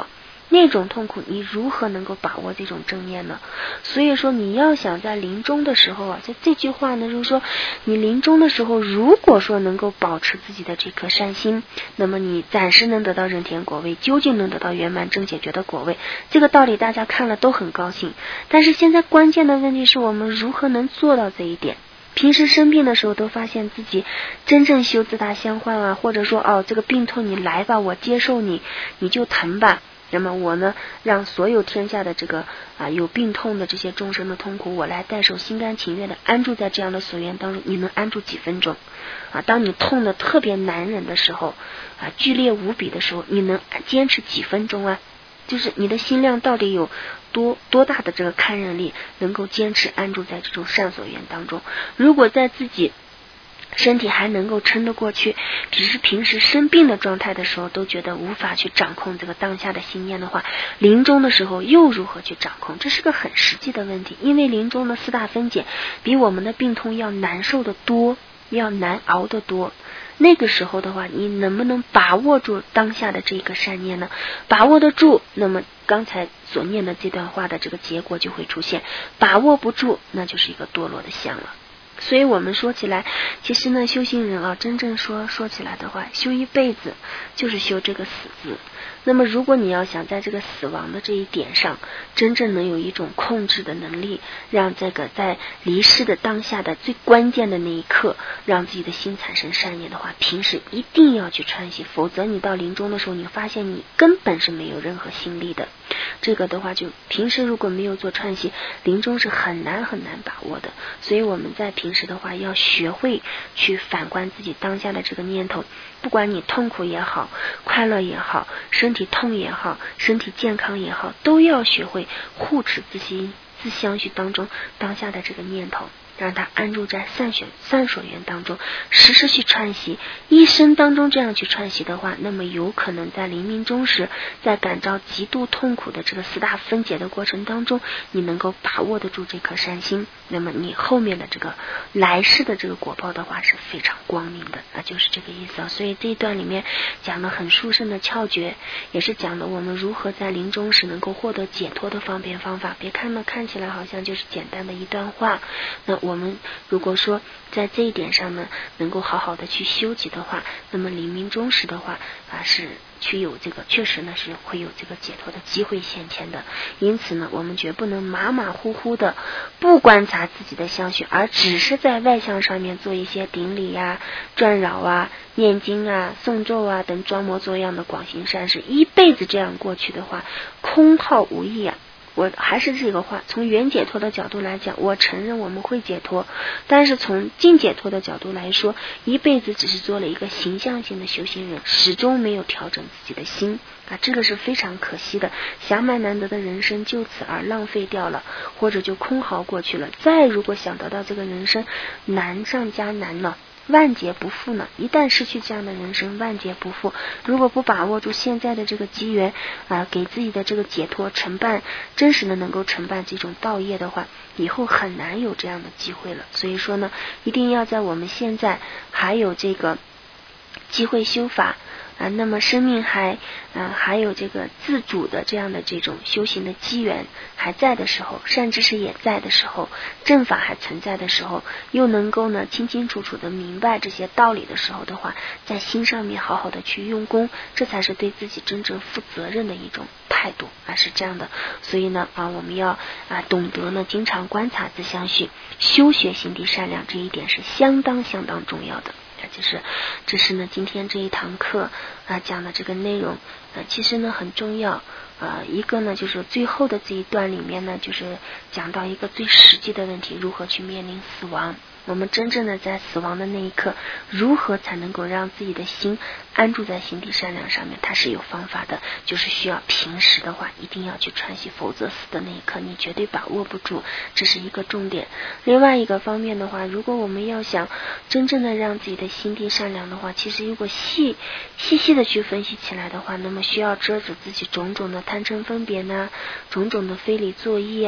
S1: 那种痛苦你如何能够把握这种正念呢？所以说你要想在临终的时候啊，这句话呢就是说，你临终的时候如果说能够保持自己的这颗善心，那么你暂时能得到人天果位，究竟能得到圆满正解决的果位，这个道理大家看了都很高兴。但是现在关键的问题是我们如何能做到这一点。平时生病的时候都发现自己真正修自他相换啊，或者说这个病痛你来吧，我接受你，你就疼吧。那么我呢，让所有天下的这个有病痛的这些众生的痛苦，我来代受，心甘情愿的安住在这样的所愿当中。你能安住几分钟当你痛的特别难忍的时候剧烈无比的时候，你能坚持几分钟啊？就是你的心量到底有多大的这个堪忍力，能够坚持安住在这种善所愿当中。如果在自己身体还能够撑得过去，只是平时生病的状态的时候都觉得无法去掌控这个当下的心念的话，临终的时候又如何去掌控？这是个很实际的问题。因为临终的四大分解比我们的病痛要难受的多，要难熬的多。那个时候的话，你能不能把握住当下的这个善念呢？把握得住，那么刚才所念的这段话的这个结果就会出现；把握不住，那就是一个堕落的相了。所以我们说起来，其实呢，修行人真正说起来的话，修一辈子就是修这个死字。那么如果你要想在这个死亡的这一点上真正能有一种控制的能力，让这个在离世的当下的最关键的那一刻让自己的心产生善念的话，平时一定要去串习，否则你到临终的时候你发现你根本是没有任何心力的。这个的话就平时如果没有做串习，临终是很难把握的。所以我们在平时的话要学会去反观自己当下的这个念头，不管你痛苦也好，快乐也好，身体痛也好，身体健康也好，都要学会护持自心自相续当中当下的这个念头，让它安住在善所缘当中，时时去串习。一生当中这样去串习的话，那么有可能在临命终时，在感召极度痛苦的这个四大分解的过程当中，你能够把握得住这颗善心，那么你后面的这个来世的这个果报的话是非常光明的就是这个意思所以这一段里面讲了很殊胜的窍诀，也是讲了我们如何在临终时能够获得解脱的方便方法。别看起来好像就是简单的一段话，那我们如果说在这一点上呢能够好好的去修集的话，那么临命终时的话是去有这个确实呢是会有这个解脱的机会现前的。因此呢我们绝不能马虎虎的不观察自己的相续，而只是在外相上面做一些顶礼转扰念经诵咒等装模作样的广行善事，一辈子这样过去的话空耗无益我还是这个话，从原解脱的角度来讲，我承认我们会解脱，但是从尽解脱的角度来说，一辈子只是做了一个形象性的修行人，始终没有调整自己的心这个是非常可惜的。祥满难得的人生就此而浪费掉了，或者就空耗过去了。再如果想得到这个人生，难上加难了，万劫不复呢。一旦失去这样的人生，万劫不复。如果不把握住现在的这个机缘给自己的这个解脱承办，真实的能够承办这种道业的话，以后很难有这样的机会了。所以说呢，一定要在我们现在还有这个机会修法那么生命还有这个自主的这样的这种修行的机缘还在的时候，善知识也在的时候，正法还存在的时候，又能够呢清清楚楚的明白这些道理的时候的话，在心上面好好的去用功，这才是对自己真正负责任的一种态度是这样的。所以呢我们要懂得呢经常观察自相续，修学心地善良，这一点是相当重要的。这是呢今天这一堂课讲的这个内容其实呢很重要一个呢就是最后的这一段里面呢就是讲到一个最实际的问题，如何去面临死亡。我们真正的在死亡的那一刻，如何才能够让自己的心安住在心地善良上面，它是有方法的，就是需要平时的话一定要去串习，否则死的那一刻你绝对把握不住，这是一个重点。另外一个方面的话，如果我们要想真正的让自己的心地善良的话，其实如果细的去分析起来的话，那么需要遮止自己种种的贪嗔分别种种的非礼作意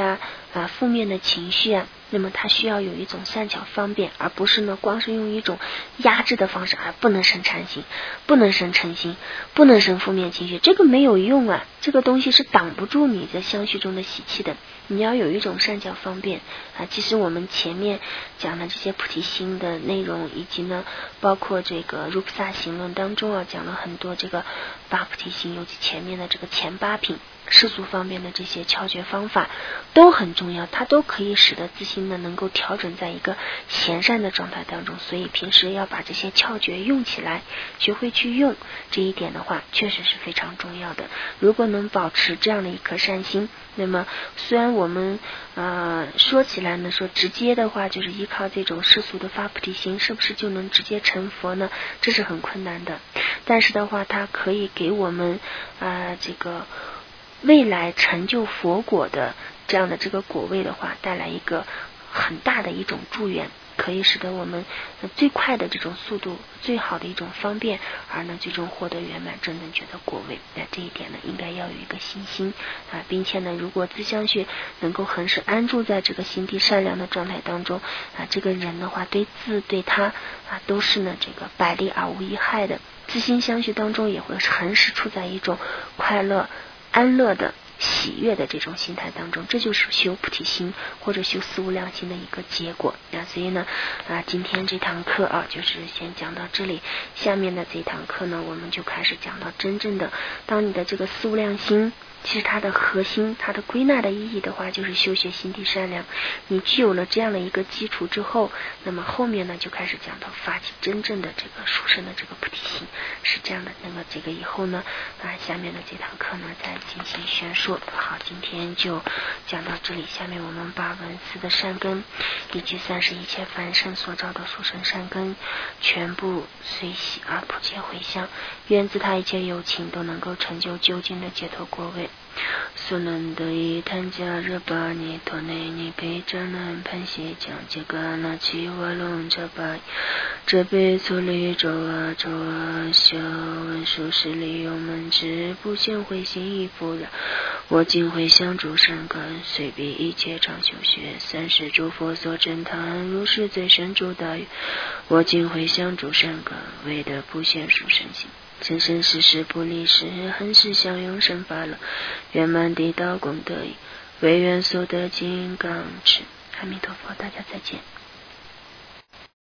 S1: 负面的情绪啊，那么它需要有一种善巧方便，而不是呢光是用一种压制的方式，不能生嗔心，不能生嗔心，不能生负面情绪，这个没有用啊，这个东西是挡不住你在相续中的习气的。你要有一种善巧方便其实我们前面讲的这些菩提心的内容，以及呢包括这个如菩萨行论当中讲了很多这个发菩提心，尤其前面的这个前8品世俗方面的这些窍诀方法都很重要，它都可以使得自心呢能够调整在一个贤善的状态当中，所以平时要把这些窍诀用起来，学会去用，这一点的话确实是非常重要的。如果能保持这样的一颗善心，那么虽然我们说起来呢，说直接的话就是依靠这种世俗的发菩提心，是不是就能直接成佛呢？这是很困难的。但是的话，它可以给我们这个未来成就佛果的这样的这个果位的话，带来一个很大的一种助缘，可以使得我们最快的这种速度，最好的一种方便，而呢最终获得圆满真正觉得果位。那这一点呢，应该要有一个信心并且呢，如果自相续能够恒时安住在这个心地善良的状态当中这个人的话，对自对他都是呢这个百利而无一害的。自心相续当中也会恒时处在一种快乐安乐的喜悦的这种心态当中，这就是修菩提心或者修四无量心的一个结果。所以呢今天这堂课就是先讲到这里，下面的这堂课呢，我们就开始讲到真正的当你的这个四无量心，其实它的核心，它的归纳的意义的话，就是修学心地善良。你具有了这样的一个基础之后，那么后面呢就开始讲到发起真正的这个殊胜的这个菩提心，是这样的。那么这个以后呢下面的这堂课呢再进行宣说。好，今天就讲到这里，下面我们把文思的善根以及31切凡圣所造的殊胜善根全部随喜而普皆回向，愿自他一切有情都能够成就究竟的解脱果位。所能得以贪加热巴尼陀内尼陪着南盘西将这个那奇瓦龙这巴这辈错里周小文殊师利用门之不现回心亦不然，我今回向诸善根，随彼一切常修学，30诸佛所真谈，如是最深诸大愿。我今回向诸善根，为得不现殊胜心，生生世世不离世，恒时相拥生法乐，圆满地道功德意，唯愿所得金刚持。阿弥陀佛，大家再见。